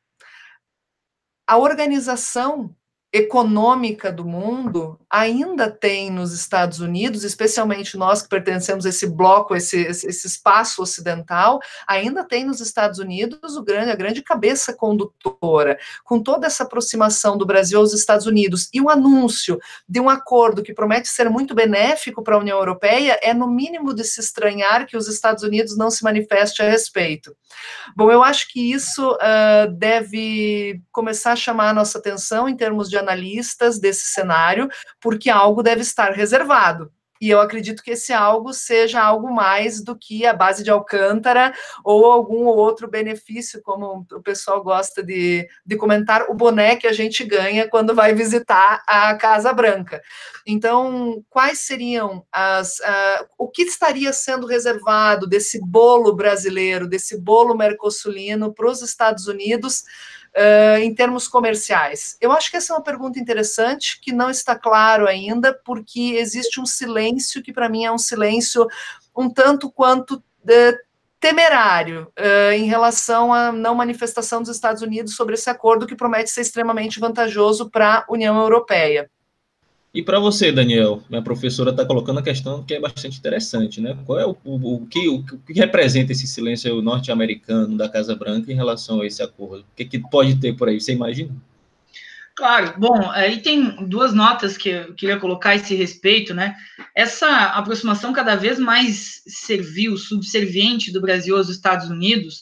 a organização econômica do mundo ainda tem nos Estados Unidos, especialmente nós que pertencemos a esse bloco, esse, esse espaço ocidental, ainda tem nos Estados Unidos o grande, a grande cabeça condutora, com toda essa aproximação do Brasil aos Estados Unidos e o anúncio de um acordo que promete ser muito benéfico para a União Europeia, é no mínimo de se estranhar que os Estados Unidos não se manifeste a respeito. Bom, eu acho que isso uh, deve começar a chamar a nossa atenção em termos de analistas desse cenário, porque algo deve estar reservado. E eu acredito que esse algo seja algo mais do que a base de Alcântara ou algum outro benefício, como o pessoal gosta de, de comentar, o boné que a gente ganha quando vai visitar a Casa Branca. Então, quais seriam as... Uh, o que estaria sendo reservado desse bolo brasileiro, desse bolo mercosulino para os Estados Unidos, Uh, em termos comerciais? Eu acho que essa é uma pergunta interessante, que não está claro ainda, porque existe um silêncio que, para mim, é um silêncio um tanto quanto uh, temerário uh, em relação à não manifestação dos Estados Unidos sobre esse acordo, que promete ser extremamente vantajoso para a União Europeia. E para você, Daniel, minha professora está colocando a questão que é bastante interessante, né? Qual é o, o, o, que, o que representa esse silêncio norte-americano da Casa Branca em relação a esse acordo? O que, que pode ter por aí, você imagina? Claro, bom, aí tem duas notas que eu queria colocar a esse respeito, né? Essa aproximação cada vez mais servil, subserviente do Brasil aos Estados Unidos,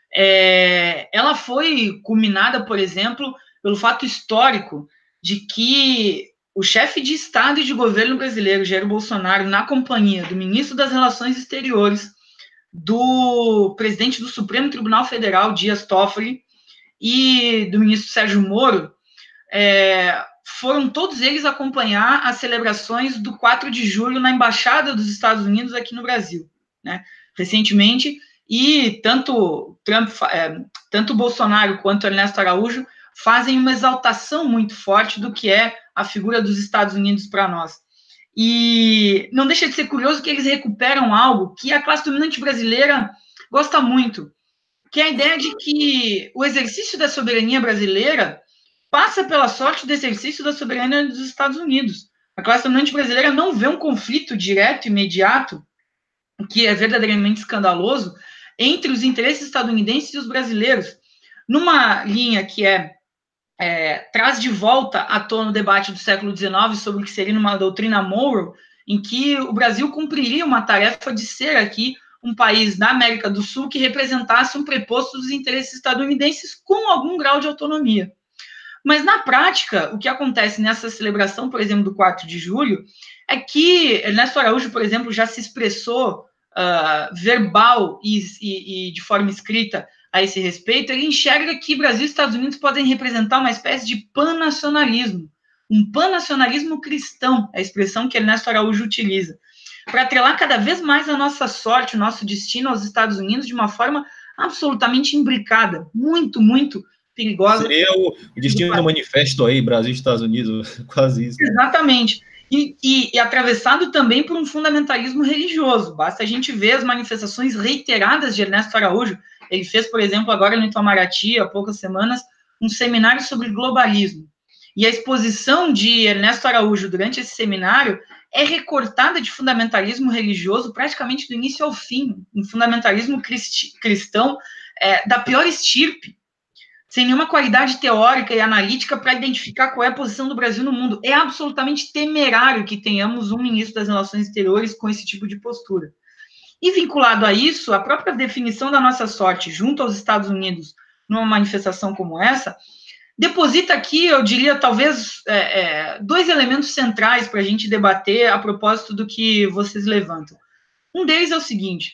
é, ela foi culminada, por exemplo, pelo fato histórico de que o chefe de Estado e de governo brasileiro, Jair Bolsonaro, na companhia do ministro das Relações Exteriores, do presidente do Supremo Tribunal Federal, Dias Toffoli, e do ministro Sérgio Moro, é, foram todos eles acompanhar as celebrações do quatro de julho na Embaixada dos Estados Unidos aqui no Brasil, né, recentemente, e tanto, Trump, é, tanto Bolsonaro quanto Ernesto Araújo fazem uma exaltação muito forte do que é a figura dos Estados Unidos para nós. E não deixa de ser curioso que eles recuperam algo que a classe dominante brasileira gosta muito, que é a ideia de que o exercício da soberania brasileira passa pela sorte do exercício da soberania dos Estados Unidos. A classe dominante brasileira não vê um conflito direto, imediato, que é verdadeiramente escandaloso, entre os interesses estadunidenses e os brasileiros, numa linha que é É, traz de volta à tona o debate do século dezenove sobre o que seria uma doutrina Monroe, em que o Brasil cumpriria uma tarefa de ser aqui um país da América do Sul que representasse um preposto dos interesses estadunidenses com algum grau de autonomia. Mas, na prática, o que acontece nessa celebração, por exemplo, do quatro de julho, é que Ernesto Araújo, por exemplo, já se expressou uh, verbal e, e, e de forma escrita a esse respeito. Ele enxerga que Brasil e Estados Unidos podem representar uma espécie de pannacionalismo, um pannacionalismo cristão, é a expressão que Ernesto Araújo utiliza, para atrelar cada vez mais a nossa sorte, o nosso destino aos Estados Unidos de uma forma absolutamente imbricada, muito, muito perigosa. Seria o destino do manifesto aí, Brasil e Estados Unidos, quase isso. Exatamente. E, e, e atravessado também por um fundamentalismo religioso. Basta a gente ver as manifestações reiteradas de Ernesto Araújo. Ele fez, por exemplo, agora no Itamaraty, há poucas semanas, um seminário sobre globalismo. E a exposição de Ernesto Araújo durante esse seminário é recortada de fundamentalismo religioso praticamente do início ao fim, um fundamentalismo cristi- cristão é, da pior estirpe, sem nenhuma qualidade teórica e analítica para identificar qual é a posição do Brasil no mundo. É absolutamente temerário que tenhamos um ministro das Relações Exteriores com esse tipo de postura. E vinculado a isso, a própria definição da nossa sorte junto aos Estados Unidos numa manifestação como essa, deposita aqui, eu diria, talvez, é, é, dois elementos centrais para a gente debater a propósito do que vocês levantam. Um deles é o seguinte: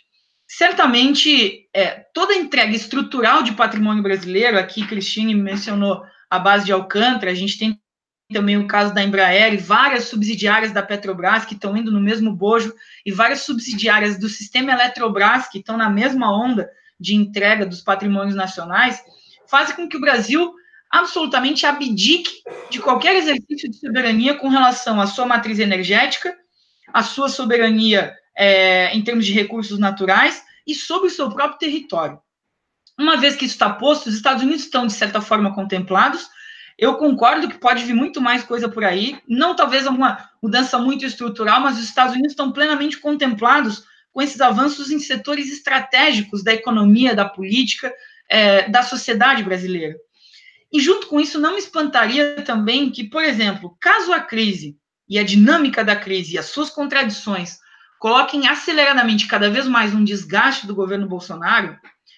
certamente, é, toda a entrega estrutural de patrimônio brasileiro, aqui Cristine mencionou a base de Alcântara, a gente tem também o caso da Embraer e várias subsidiárias da Petrobras que estão indo no mesmo bojo, e várias subsidiárias do sistema Eletrobras que estão na mesma onda de entrega dos patrimônios nacionais, fazem com que o Brasil absolutamente abdique de qualquer exercício de soberania com relação à sua matriz energética, à sua soberania é, em termos de recursos naturais e sobre o seu próprio território. Uma vez que isso está posto, os Estados Unidos estão, de certa forma, contemplados. Eu concordo que pode vir muito mais coisa por aí, não talvez alguma mudança muito estrutural, mas os Estados Unidos estão plenamente contemplados com esses avanços em setores estratégicos da economia, da política, é, da sociedade brasileira. E junto com isso, não me espantaria também que, por exemplo, caso a crise e a dinâmica da crise e as suas contradições coloquem aceleradamente cada vez mais um desgaste do governo Bolsonaro,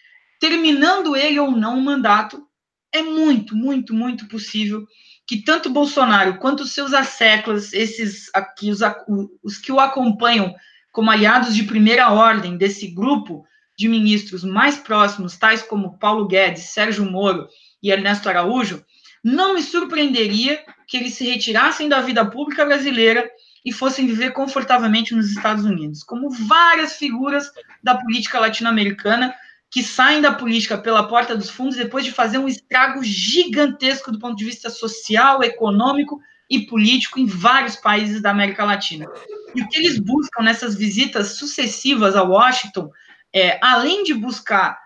terminando ele ou não o mandato, é muito, muito, muito possível que tanto Bolsonaro quanto os seus asseclas, esses aqui, os, os que o acompanham como aliados de primeira ordem desse grupo de ministros mais próximos, tais como Paulo Guedes, Sérgio Moro e Ernesto Araújo, não me surpreenderia que eles se retirassem da vida pública brasileira e fossem viver confortavelmente nos Estados Unidos, como várias figuras da política latino-americana que saem da política pela porta dos fundos depois de fazer um estrago gigantesco do ponto de vista social, econômico e político em vários países da América Latina. E o que eles buscam nessas visitas sucessivas a Washington, é, além de buscar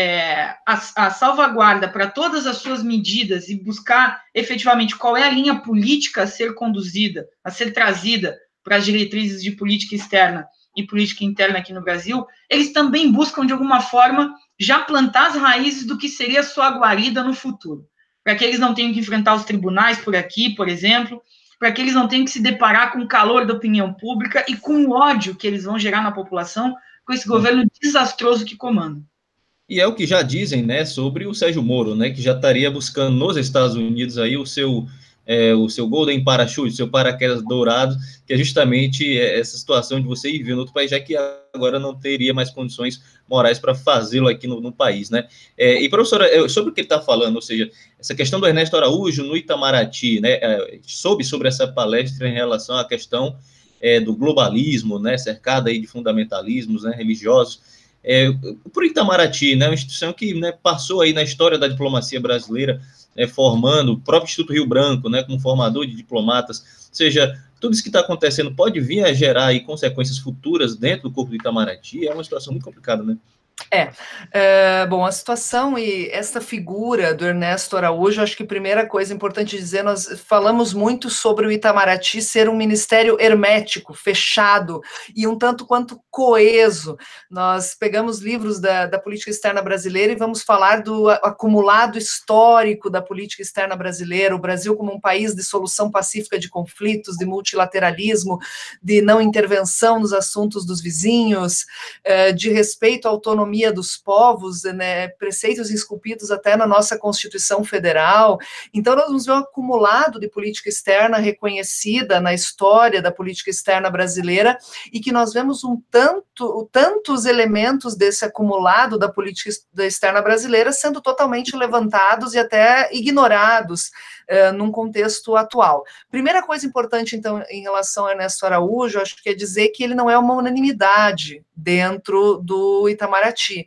é, a, a salvaguarda para todas as suas medidas e buscar efetivamente qual é a linha política a ser conduzida, a ser trazida para as diretrizes de política externa e política interna aqui no Brasil, eles também buscam, de alguma forma, já plantar as raízes do que seria a sua guarida no futuro, para que eles não tenham que enfrentar os tribunais por aqui, por exemplo, para que eles não tenham que se deparar com o calor da opinião pública e com o ódio que eles vão gerar na população com esse governo desastroso que comanda. E é o que já dizem, né, sobre o Sérgio Moro, né, que já estaria buscando nos Estados Unidos aí o seu É, o seu golden parachute, o seu paraquedas dourado, que é justamente essa situação de você ir viver no outro país, já que agora não teria mais condições morais para fazê-lo aqui no, no país, né? É, e, professora, sobre o que ele está falando, ou seja, essa questão do Ernesto Araújo no Itamaraty, né? É, soube sobre essa palestra em relação à questão é, do globalismo, né? Cercada aí de fundamentalismos, né, religiosos. É, por Itamaraty, né? Uma instituição que, né, passou aí na história da diplomacia brasileira, É, formando o próprio Instituto Rio Branco, né, como formador de diplomatas, ou seja, tudo isso que está acontecendo pode vir a gerar aí consequências futuras dentro do corpo do Itamaraty, é uma situação muito complicada, né? É, é, bom, a situação e essa figura do Ernesto Araújo, acho que a primeira coisa importante dizer, nós falamos muito sobre o Itamaraty ser um ministério hermético, fechado e um tanto quanto coeso. Nós pegamos livros da, da política externa brasileira e vamos falar do acumulado histórico da política externa brasileira, o Brasil como um país de solução pacífica de conflitos, de multilateralismo, de não intervenção nos assuntos dos vizinhos, de respeito à autonomia dos povos, né, preceitos esculpidos até na nossa Constituição Federal. Então, nós vamos ver um acumulado de política externa reconhecida na história da política externa brasileira e que nós vemos um tanto, tantos elementos desse acumulado da política externa brasileira sendo totalmente levantados e até ignorados uh, num contexto atual. Primeira coisa importante, então, em relação a Ernesto Araújo, acho que é dizer que ele não é uma unanimidade dentro do Itamaraty.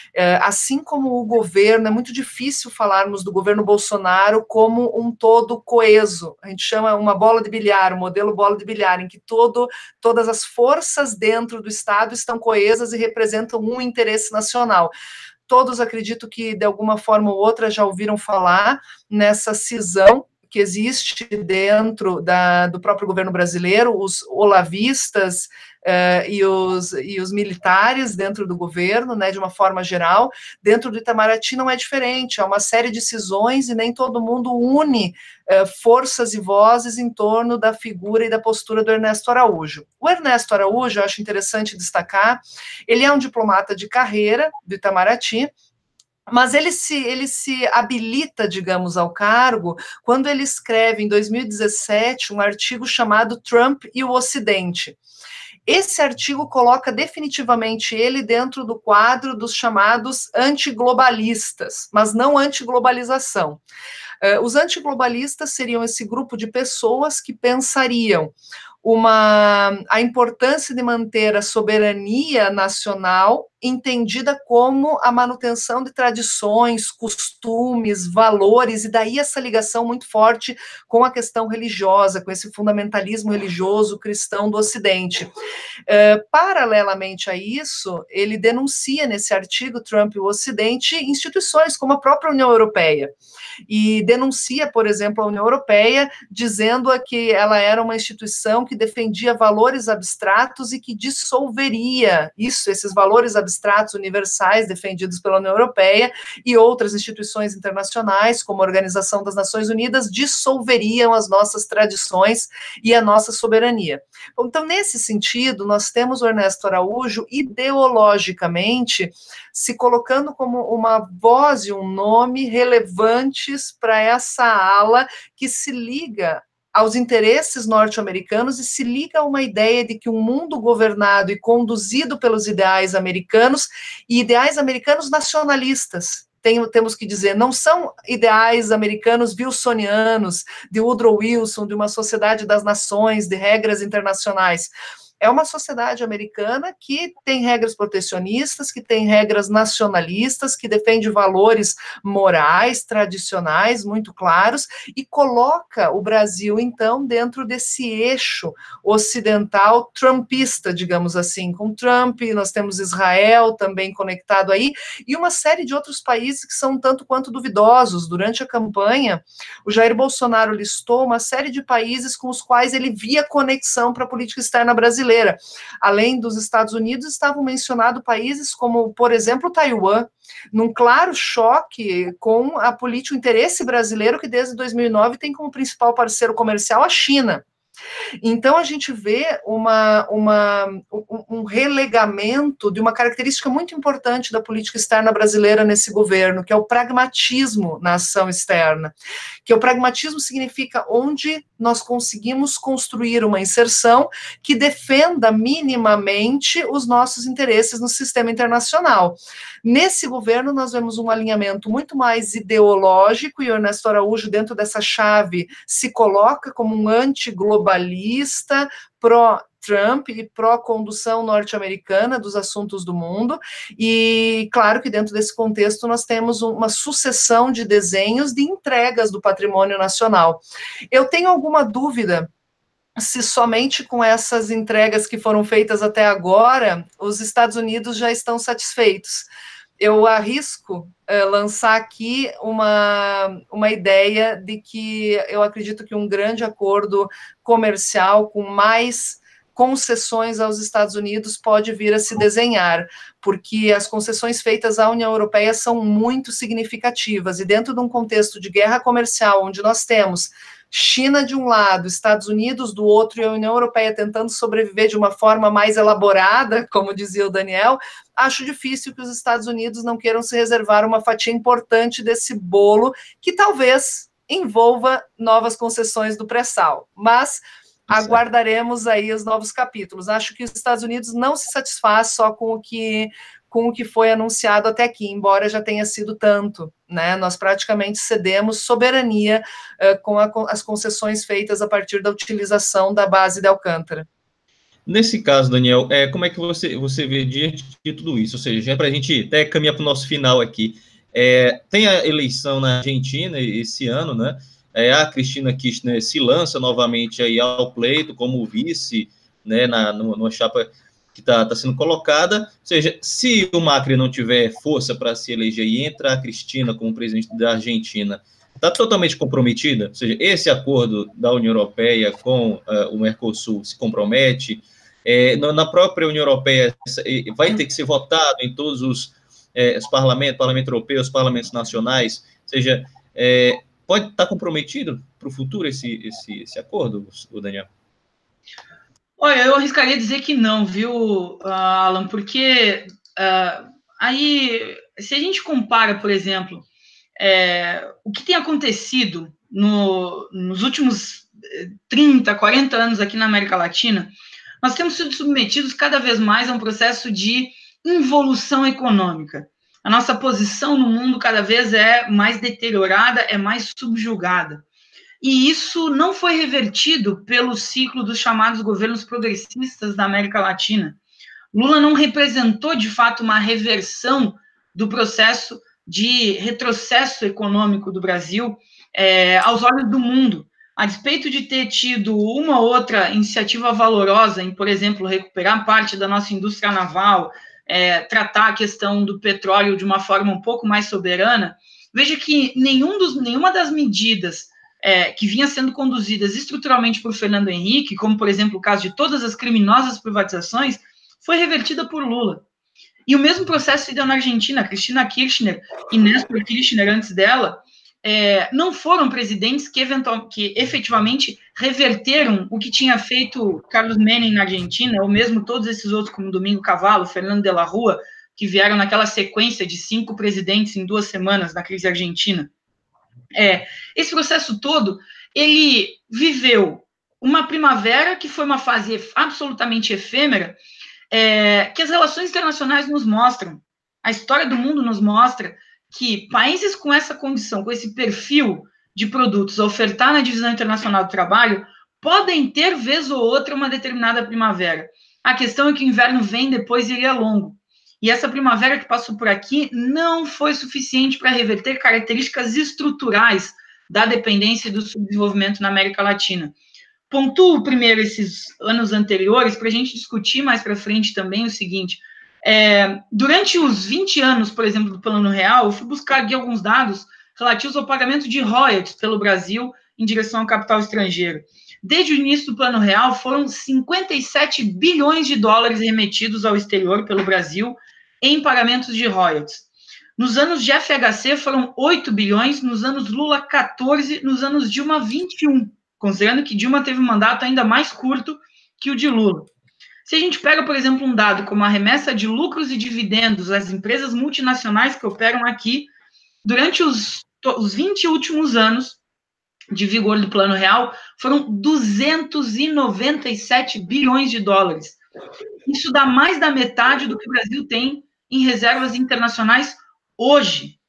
Assim como o governo, é muito difícil falarmos do governo Bolsonaro como um todo coeso. A gente chama uma bola de bilhar, um modelo bola de bilhar, em que todo, todas as forças dentro do Estado estão coesas e representam um interesse nacional. Todos acredito que, de alguma forma ou outra, já ouviram falar nessa cisão que existe dentro da, do próprio governo brasileiro, os olavistas uh, e, os, e os militares dentro do governo, né, de uma forma geral. Dentro do Itamaraty não é diferente, há uma série de cisões e nem todo mundo une uh, forças e vozes em torno da figura e da postura do Ernesto Araújo. O Ernesto Araújo, eu acho interessante destacar, ele é um diplomata de carreira do Itamaraty, mas ele se, ele se habilita, digamos, ao cargo quando ele escreve, em dois mil e dezessete, um artigo chamado Trump e o Ocidente. Esse artigo coloca definitivamente ele dentro do quadro dos chamados antiglobalistas, mas não antiglobalização. Uh, os antiglobalistas seriam esse grupo de pessoas que pensariam uma, a importância de manter a soberania nacional entendida como a manutenção de tradições, costumes, valores, e daí essa ligação muito forte com a questão religiosa, com esse fundamentalismo religioso cristão do Ocidente. Uh, paralelamente a isso, ele denuncia nesse artigo, Trump e o Ocidente, instituições como a própria União Europeia, e denuncia, por exemplo, a União Europeia, dizendo que ela era uma instituição que defendia valores abstratos e que dissolveria isso, esses valores abstratos universais defendidos pela União Europeia e outras instituições internacionais, como a Organização das Nações Unidas, dissolveriam as nossas tradições e a nossa soberania. Então, nesse sentido, nós temos o Ernesto Araújo ideologicamente se colocando como uma voz e um nome relevantes para essa ala que se liga aos interesses norte-americanos e se liga a uma ideia de que um mundo governado e conduzido pelos ideais americanos, e ideais americanos nacionalistas, tem, temos que dizer, não são ideais americanos wilsonianos, de Woodrow Wilson, de uma sociedade das nações, de regras internacionais. É uma sociedade americana que tem regras protecionistas, que tem regras nacionalistas, que defende valores morais, tradicionais, muito claros, e coloca o Brasil, então, dentro desse eixo ocidental trumpista, digamos assim. Com Trump, nós temos Israel também conectado aí, e uma série de outros países que são tanto quanto duvidosos. Durante a campanha, o Jair Bolsonaro listou uma série de países com os quais ele via conexão para a política externa brasileira. Além dos Estados Unidos, estavam mencionados países como, por exemplo, Taiwan, num claro choque com a política, o interesse brasileiro, que desde dois mil e nove tem como principal parceiro comercial a China. Então, a gente vê uma, uma, um relegamento de uma característica muito importante da política externa brasileira nesse governo, que é o pragmatismo na ação externa. Que o pragmatismo significa onde nós conseguimos construir uma inserção que defenda minimamente os nossos interesses no sistema internacional. Nesse governo, nós vemos um alinhamento muito mais ideológico, e o Ernesto Araújo, dentro dessa chave, se coloca como um antiglobalista, pró-Trump e pró-condução norte-americana dos assuntos do mundo, e claro que dentro desse contexto nós temos uma sucessão de desenhos de entregas do patrimônio nacional. Eu tenho alguma dúvida se somente com essas entregas que foram feitas até agora, os Estados Unidos já estão satisfeitos. Eu arrisco uh, lançar aqui uma, uma ideia de que eu acredito que um grande acordo comercial com mais concessões aos Estados Unidos pode vir a se desenhar, porque as concessões feitas à União Europeia são muito significativas, e dentro de um contexto de guerra comercial, onde nós temos China de um lado, Estados Unidos do outro, e a União Europeia tentando sobreviver de uma forma mais elaborada, como dizia o Daniel, acho difícil que os Estados Unidos não queiram se reservar uma fatia importante desse bolo, que talvez envolva novas concessões do pré-sal, mas aguardaremos aí os novos capítulos. Acho que os Estados Unidos não se satisfaz só com o que, com o que foi anunciado até aqui, embora já tenha sido tanto, né? Nós praticamente cedemos soberania uh, com, a, com as concessões feitas a partir da utilização da base de Alcântara. Nesse caso, Daniel, é, como é que você, você vê diante de tudo isso? Ou seja, já para a gente até caminhar para o nosso final aqui, é, tem a eleição na Argentina esse ano, né? É, a Cristina Kirchner se lança novamente aí ao pleito como vice, né, na, numa chapa que está tá sendo colocada. Ou seja, se o Macri não tiver força para se eleger e entra a Cristina como presidente da Argentina, está totalmente comprometida? Ou seja, esse acordo da União Europeia com uh, o Mercosul se compromete? É, na própria União Europeia vai ter que ser votado em todos os, é, os parlamentos, parlamento europeu, os parlamentos nacionais, ou seja, é, pode estar comprometido para o futuro esse, esse, esse acordo, o Daniel? Olha, eu arriscaria dizer que não, viu, Alan, porque uh, aí, se a gente compara, por exemplo, é, o que tem acontecido no, nos últimos trinta, quarenta anos aqui na América Latina, nós temos sido submetidos cada vez mais a um processo de involução econômica. a nossa posição no mundo cada vez é mais deteriorada, é mais subjugada. E isso não foi revertido pelo ciclo dos chamados governos progressistas da América Latina. Lula não representou, de fato, uma reversão do processo de retrocesso econômico do Brasil é, aos olhos do mundo. A despeito de ter tido uma outra iniciativa valorosa em, por exemplo, recuperar parte da nossa indústria naval, é, tratar a questão do petróleo de uma forma um pouco mais soberana, veja que nenhum dos, nenhuma das medidas é, que vinha sendo conduzidas estruturalmente por Fernando Henrique, como, por exemplo, o caso de todas as criminosas privatizações, foi revertida por Lula. E o mesmo processo se deu na Argentina. Cristina Kirchner e Néstor Kirchner, antes dela, é, não foram presidentes que, eventual, que efetivamente reverteram o que tinha feito Carlos Menem na Argentina, ou mesmo todos esses outros, como Domingo Cavallo, Fernando de la Rúa, que vieram naquela sequência de cinco presidentes em duas semanas na crise argentina. É, esse processo todo, ele viveu uma primavera que foi uma fase absolutamente efêmera, é, que as relações internacionais nos mostram, a história do mundo nos mostra que países com essa condição, com esse perfil de produtos a ofertar na divisão internacional do trabalho, podem ter, vez ou outra, uma determinada primavera. A questão é que o inverno vem depois e ele é longo. E essa primavera que passou por aqui não foi suficiente para reverter características estruturais da dependência e do subdesenvolvimento na América Latina. Pontuo primeiro esses anos anteriores, para a gente discutir mais para frente também o seguinte, é, durante os vinte anos, por exemplo, do Plano Real, eu fui buscar aqui alguns dados relativos ao pagamento de royalties pelo Brasil em direção ao capital estrangeiro. Desde o início do Plano Real, foram cinquenta e sete bilhões de dólares remetidos ao exterior pelo Brasil em pagamentos de royalties. Nos anos de F H C foram oito bilhões, nos anos Lula, quatorze, nos anos Dilma, vinte e um, considerando que Dilma teve um mandato ainda mais curto que o de Lula. Se a gente pega, por exemplo, um dado como a remessa de lucros e dividendos às empresas multinacionais que operam aqui, durante os, os vinte últimos anos de vigor do Plano Real, foram duzentos e noventa e sete bilhões de dólares. Isso dá mais da metade do que o Brasil tem em reservas internacionais hoje,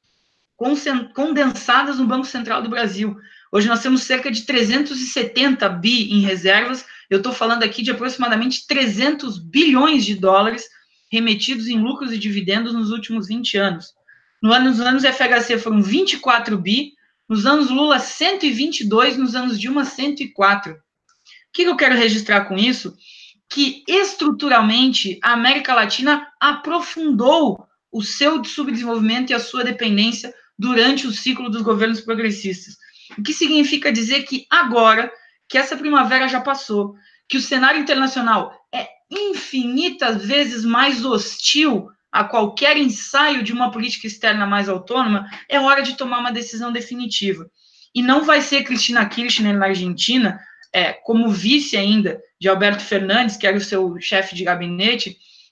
condensadas no Banco Central do Brasil. Hoje nós temos cerca de trezentos e setenta bi em reservas. Eu estou falando aqui de aproximadamente trezentos bilhões de dólares remetidos em lucros e dividendos nos últimos vinte anos. No ano, nos anos F H C foram vinte e quatro bi, nos anos Lula cento e vinte e dois, nos anos Dilma cento e quatro. O que eu quero registrar com isso? Que estruturalmente a América Latina aprofundou o seu subdesenvolvimento e a sua dependência durante o ciclo dos governos progressistas. O que significa dizer que agora, que essa primavera já passou, que o cenário internacional é infinitas vezes mais hostil a qualquer ensaio de uma política externa mais autônoma, é hora de tomar uma decisão definitiva. E não vai ser Cristina Kirchner na Argentina, é, como vice ainda de Alberto Fernandes, que era o seu chefe de gabinete,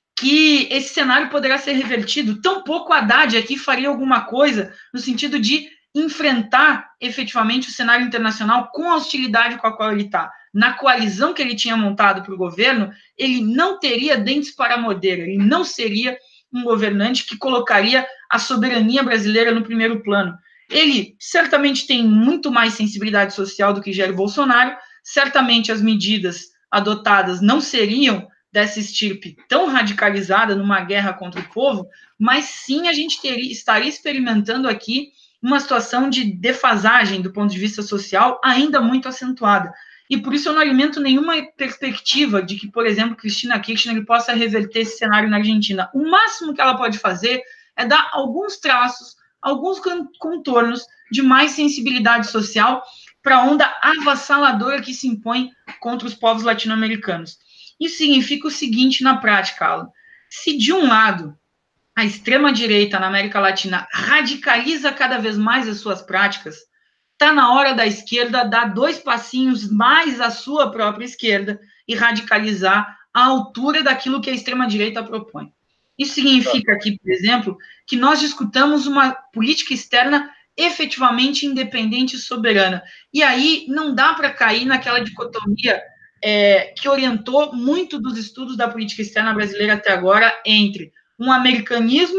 que esse cenário poderá ser revertido. Tampouco Haddad aqui faria alguma coisa no sentido de enfrentar efetivamente o cenário internacional com a hostilidade com a qual ele está. Na coalizão que ele tinha montado para o governo, ele não teria dentes para morder, ele não seria um governante que colocaria a soberania brasileira no primeiro plano. Ele certamente tem muito mais sensibilidade social do que Jair Bolsonaro, certamente as medidas adotadas não seriam dessa estirpe tão radicalizada numa guerra contra o povo, mas sim a gente teria, estaria experimentando aqui uma situação de defasagem do ponto de vista social ainda muito acentuada. E por isso eu não alimento nenhuma perspectiva de que, por exemplo, Cristina Kirchner possa reverter esse cenário na Argentina. O máximo que ela pode fazer é dar alguns traços, alguns contornos de mais sensibilidade social para a onda avassaladora que se impõe contra os povos latino-americanos. Isso significa o seguinte na prática, Alan. Se de um lado a extrema-direita na América Latina radicaliza cada vez mais as suas práticas, está na hora da esquerda dar dois passinhos mais à sua própria esquerda e radicalizar à altura daquilo que a extrema-direita propõe. Isso significa aqui, por exemplo, que nós discutamos uma política externa efetivamente independente e soberana. E aí não dá para cair naquela dicotomia é, que orientou muito dos estudos da política externa brasileira até agora entre um americanismo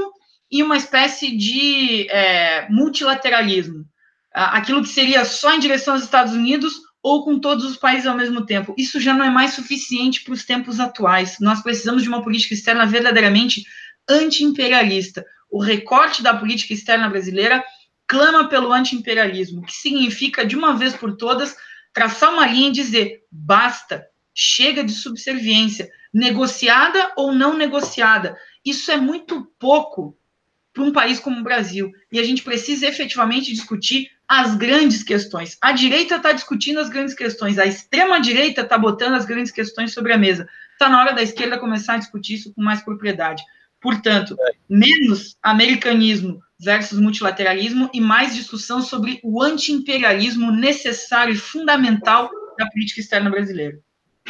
e uma espécie de é, multilateralismo. Aquilo que seria só em direção aos Estados Unidos ou com todos os países ao mesmo tempo. Isso já não é mais suficiente para os tempos atuais. Nós precisamos de uma política externa verdadeiramente anti-imperialista. O recorte da política externa brasileira clama pelo anti-imperialismo, que significa, de uma vez por todas, traçar uma linha e dizer, basta, chega de subserviência, negociada ou não negociada. Isso é muito pouco para um país como o Brasil. E a gente precisa efetivamente discutir as grandes questões. A direita está discutindo as grandes questões, a extrema-direita está botando as grandes questões sobre a mesa. Está na hora da esquerda começar a discutir isso com mais propriedade. Portanto, menos americanismo versus multilateralismo e mais discussão sobre o anti-imperialismo necessário e fundamental da política externa brasileira.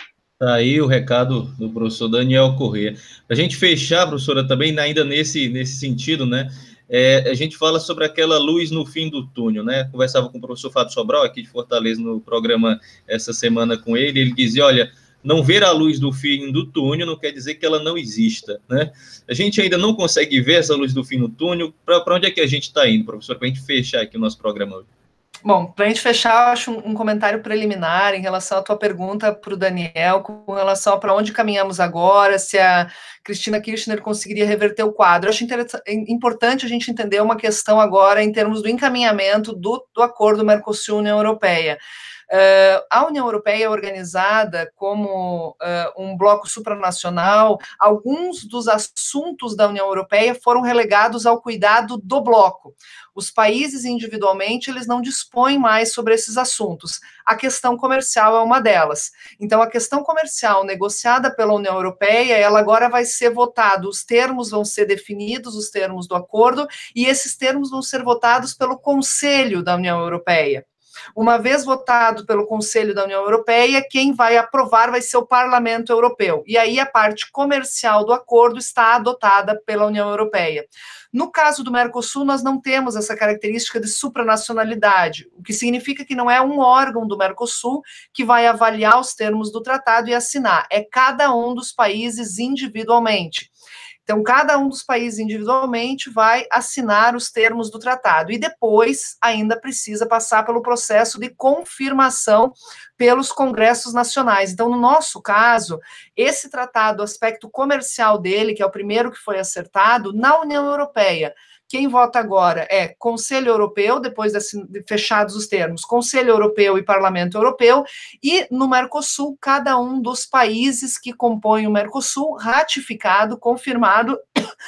Tá aí o recado do professor Daniel Corrêa. Para a gente fechar, professora, também ainda nesse, nesse sentido, né? É, a gente fala sobre aquela luz no fim do túnel, né? Conversava com o professor Fábio Sobral, aqui de Fortaleza, no programa essa semana com ele, ele dizia, olha, não ver a luz do fim do túnel não quer dizer que ela não exista, né? A gente ainda não consegue ver essa luz do fim do túnel. Para onde é que a gente está indo, professor, para a gente fechar aqui o nosso programa hoje? Bom, para a gente fechar, eu acho um, um comentário preliminar em relação à tua pergunta para o Daniel, com relação a para onde caminhamos agora, se a Cristina Kirchner conseguiria reverter o quadro. Eu acho importante a gente entender uma questão agora em termos do encaminhamento do, do acordo Mercosul-União Europeia. Uh, a União Europeia é organizada como uh, um bloco supranacional. Alguns dos assuntos da União Europeia foram relegados ao cuidado do bloco. Os países individualmente, eles não dispõem mais sobre esses assuntos. A questão comercial é uma delas. Então, a questão comercial negociada pela União Europeia, ela agora vai ser votada, os termos vão ser definidos, os termos do acordo, e esses termos vão ser votados pelo Conselho da União Europeia. Uma vez votado pelo Conselho da União Europeia, quem vai aprovar vai ser o Parlamento Europeu. E aí a parte comercial do acordo está adotada pela União Europeia. No caso do Mercosul, nós não temos essa característica de supranacionalidade, o que significa que não é um órgão do Mercosul que vai avaliar os termos do tratado e assinar, é cada um dos países individualmente. Então, cada um dos países individualmente vai assinar os termos do tratado e depois ainda precisa passar pelo processo de confirmação pelos congressos nacionais. Então, no nosso caso, esse tratado, o aspecto comercial dele, que é o primeiro que foi acertado, na União Europeia, quem vota agora é Conselho Europeu, depois de fechados os termos, Conselho Europeu e Parlamento Europeu, e no Mercosul, cada um dos países que compõem o Mercosul, ratificado, confirmado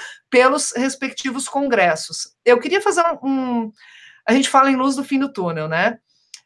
pelos respectivos congressos. Eu queria fazer um... um a gente fala em luz do fim do túnel, né?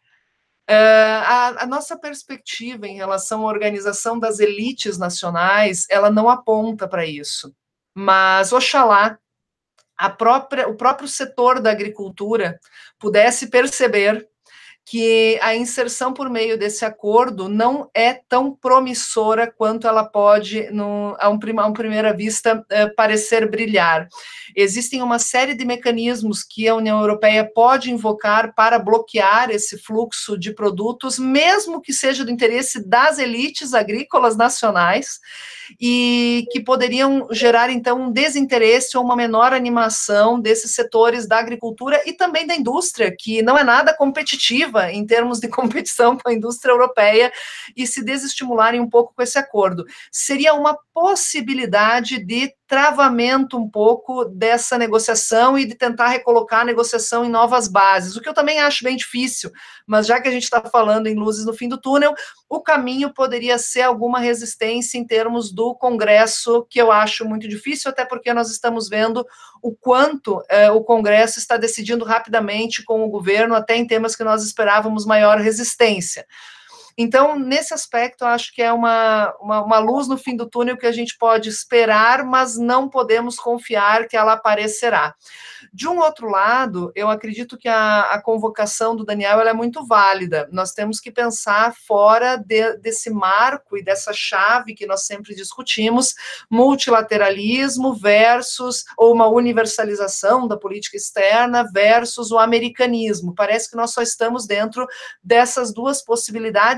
Uh, a, a nossa perspectiva em relação à organização das elites nacionais, ela não aponta para isso, mas oxalá a própria, o próprio setor da agricultura pudesse perceber que a inserção por meio desse acordo não é tão promissora quanto ela pode, no, a, um, a uma primeira vista, eh, parecer brilhar. Existem uma série de mecanismos que a União Europeia pode invocar para bloquear esse fluxo de produtos, mesmo que seja do interesse das elites agrícolas nacionais, e que poderiam gerar, então, um desinteresse ou uma menor animação desses setores da agricultura e também da indústria, que não é nada competitiva em termos de competição com a indústria europeia, e se desestimularem um pouco com esse acordo. Seria uma possibilidade de travamento um pouco dessa negociação e de tentar recolocar a negociação em novas bases, o que eu também acho bem difícil, mas já que a gente está falando em luzes no fim do túnel, o caminho poderia ser alguma resistência em termos do Congresso, que eu acho muito difícil, até porque nós estamos vendo o quanto eh, o Congresso está decidindo rapidamente com o governo, até em temas que nós esperávamos maior resistência. Então, nesse aspecto, eu acho que é uma, uma, uma luz no fim do túnel que a gente pode esperar, mas não podemos confiar que ela aparecerá. De um outro lado, eu acredito que a, a convocação do Daniel ela é muito válida. Nós temos que pensar fora de, desse marco e dessa chave que nós sempre discutimos, multilateralismo versus, ou uma universalização da política externa versus o americanismo. Parece que nós só estamos dentro dessas duas possibilidades,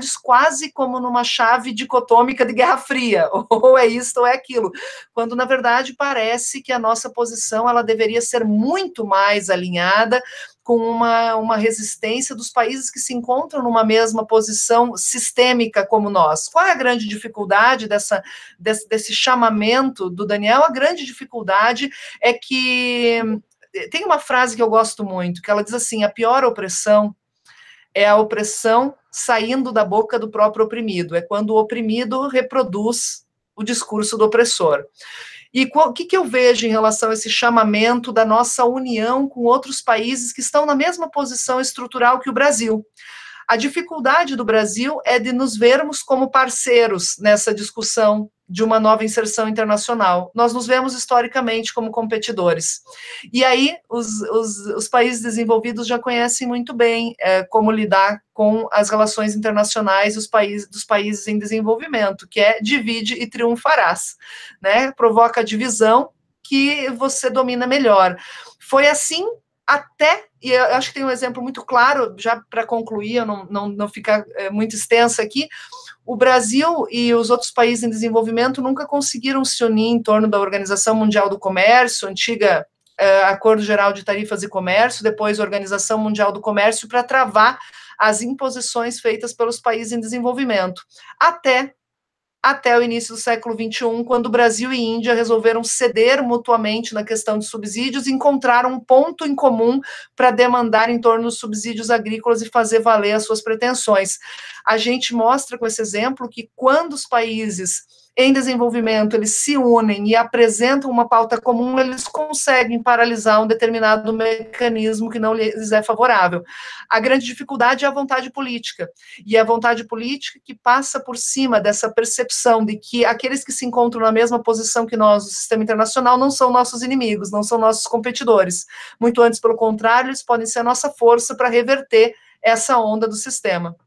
possibilidades quase como numa chave dicotômica de Guerra Fria, ou é isso ou é aquilo, quando na verdade parece que a nossa posição ela deveria ser muito mais alinhada com uma, uma resistência dos países que se encontram numa mesma posição sistêmica como nós. Qual é a grande dificuldade dessa, desse, desse chamamento do Daniel? A grande dificuldade é que tem uma frase que eu gosto muito, que ela diz assim, a pior opressão é a opressão saindo da boca do próprio oprimido, é quando o oprimido reproduz o discurso do opressor. E o que, que eu vejo em relação a esse chamamento da nossa união com outros países que estão na mesma posição estrutural que o Brasil? A dificuldade do Brasil é de nos vermos como parceiros nessa discussão de uma nova inserção internacional. Nós nos vemos historicamente como competidores. E aí, os, os, os países desenvolvidos já conhecem muito bem é, como lidar com as relações internacionais dos países, dos países em desenvolvimento, que é divide e triunfarás, né? Provoca divisão que você domina melhor. Foi assim até, e eu acho que tem um exemplo muito claro, já para concluir, eu não, não, não ficar é, muito extenso aqui, o Brasil e os outros países em desenvolvimento nunca conseguiram se unir em torno da Organização Mundial do Comércio, antiga uh, Acordo Geral de Tarifas e Comércio, depois Organização Mundial do Comércio, para travar as imposições feitas pelos países em desenvolvimento. Até, até o início do século vinte e um, quando o Brasil e Índia resolveram ceder mutuamente na questão de subsídios e encontraram um ponto em comum para demandar em torno dos subsídios agrícolas e fazer valer as suas pretensões. A gente mostra com esse exemplo que quando os países em desenvolvimento eles se unem e apresentam uma pauta comum, eles conseguem paralisar um determinado mecanismo que não lhes é favorável. A grande dificuldade é a vontade política, e a vontade política que passa por cima dessa percepção de que aqueles que se encontram na mesma posição que nós, no sistema internacional, não são nossos inimigos, não são nossos competidores. Muito antes, pelo contrário, eles podem ser a nossa força para reverter essa onda do sistema.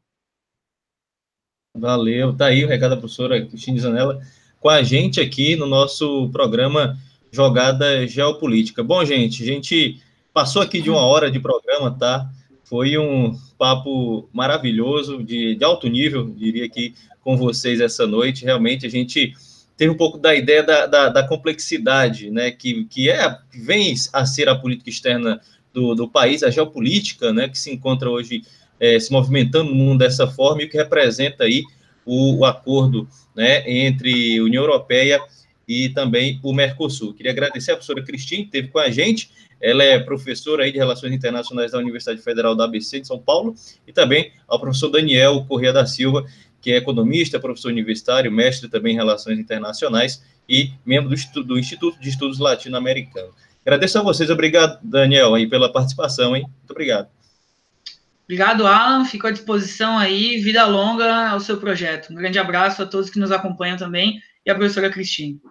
Valeu, tá aí o recado da professora Cristine Zanella com a gente aqui no nosso programa Jogada Geopolítica. Bom, gente, a gente passou aqui de uma hora de programa, tá? Foi um papo maravilhoso, de, de alto nível, diria aqui com vocês essa noite. Realmente a gente teve um pouco da ideia da, da, da complexidade, né, que, que é, vem a ser a política externa do, do país, a geopolítica, né, que se encontra hoje É, se movimentando no mundo dessa forma, e o que representa aí o, o acordo, né, entre a União Europeia e também o Mercosul. Queria agradecer a professora Cristine, que esteve com a gente. Ela é professora aí de Relações Internacionais da Universidade Federal da A B C de São Paulo, e também ao professor Daniel Corrêa da Silva, que é economista, professor universitário, mestre também em Relações Internacionais e membro do, do Instituto de Estudos Latino-Americanos. Agradeço a vocês, obrigado, Daniel, aí pela participação, hein? Muito obrigado. Obrigado, Alan. Fico à disposição aí. Vida longa ao seu projeto. Um grande abraço a todos que nos acompanham também e a professora Cristine.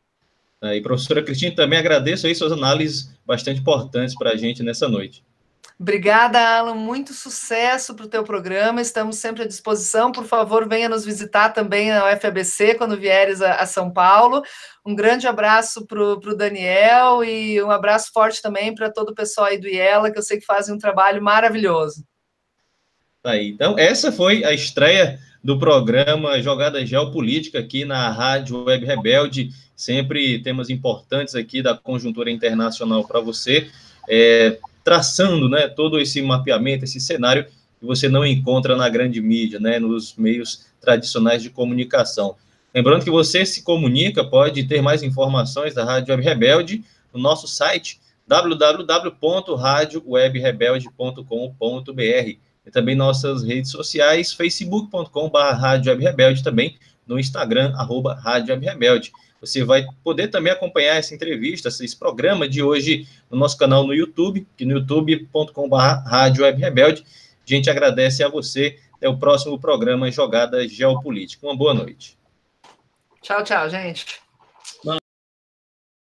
E professora Cristine, também agradeço aí suas análises bastante importantes para a gente nessa noite. Obrigada, Alan. Muito sucesso para o teu programa. Estamos sempre à disposição. Por favor, venha nos visitar também na U F A B C quando vieres a, a São Paulo. Um grande abraço para o Daniel e um abraço forte também para todo o pessoal aí do IELA, que eu sei que fazem um trabalho maravilhoso. Aí, então, essa foi a estreia do programa Jogada Geopolítica aqui na Rádio Web Rebelde. Sempre temas importantes aqui da conjuntura internacional para você, é, traçando, né, todo esse mapeamento, esse cenário que você não encontra na grande mídia, né, nos meios tradicionais de comunicação. Lembrando que você se comunica, pode ter mais informações da Rádio Web Rebelde no nosso site w w w ponto rádio web rebelde ponto com ponto b r. E também nossas redes sociais, facebook ponto com barra rádio web rebelde, também no Instagram, arroba rádio web rebelde. Você vai poder também acompanhar essa entrevista, esse programa de hoje no nosso canal no YouTube, que no youtube ponto com barra rádio web rebelde. A gente agradece a você. Até o próximo programa Jogada Geopolítica. Uma boa noite. Tchau, tchau, gente.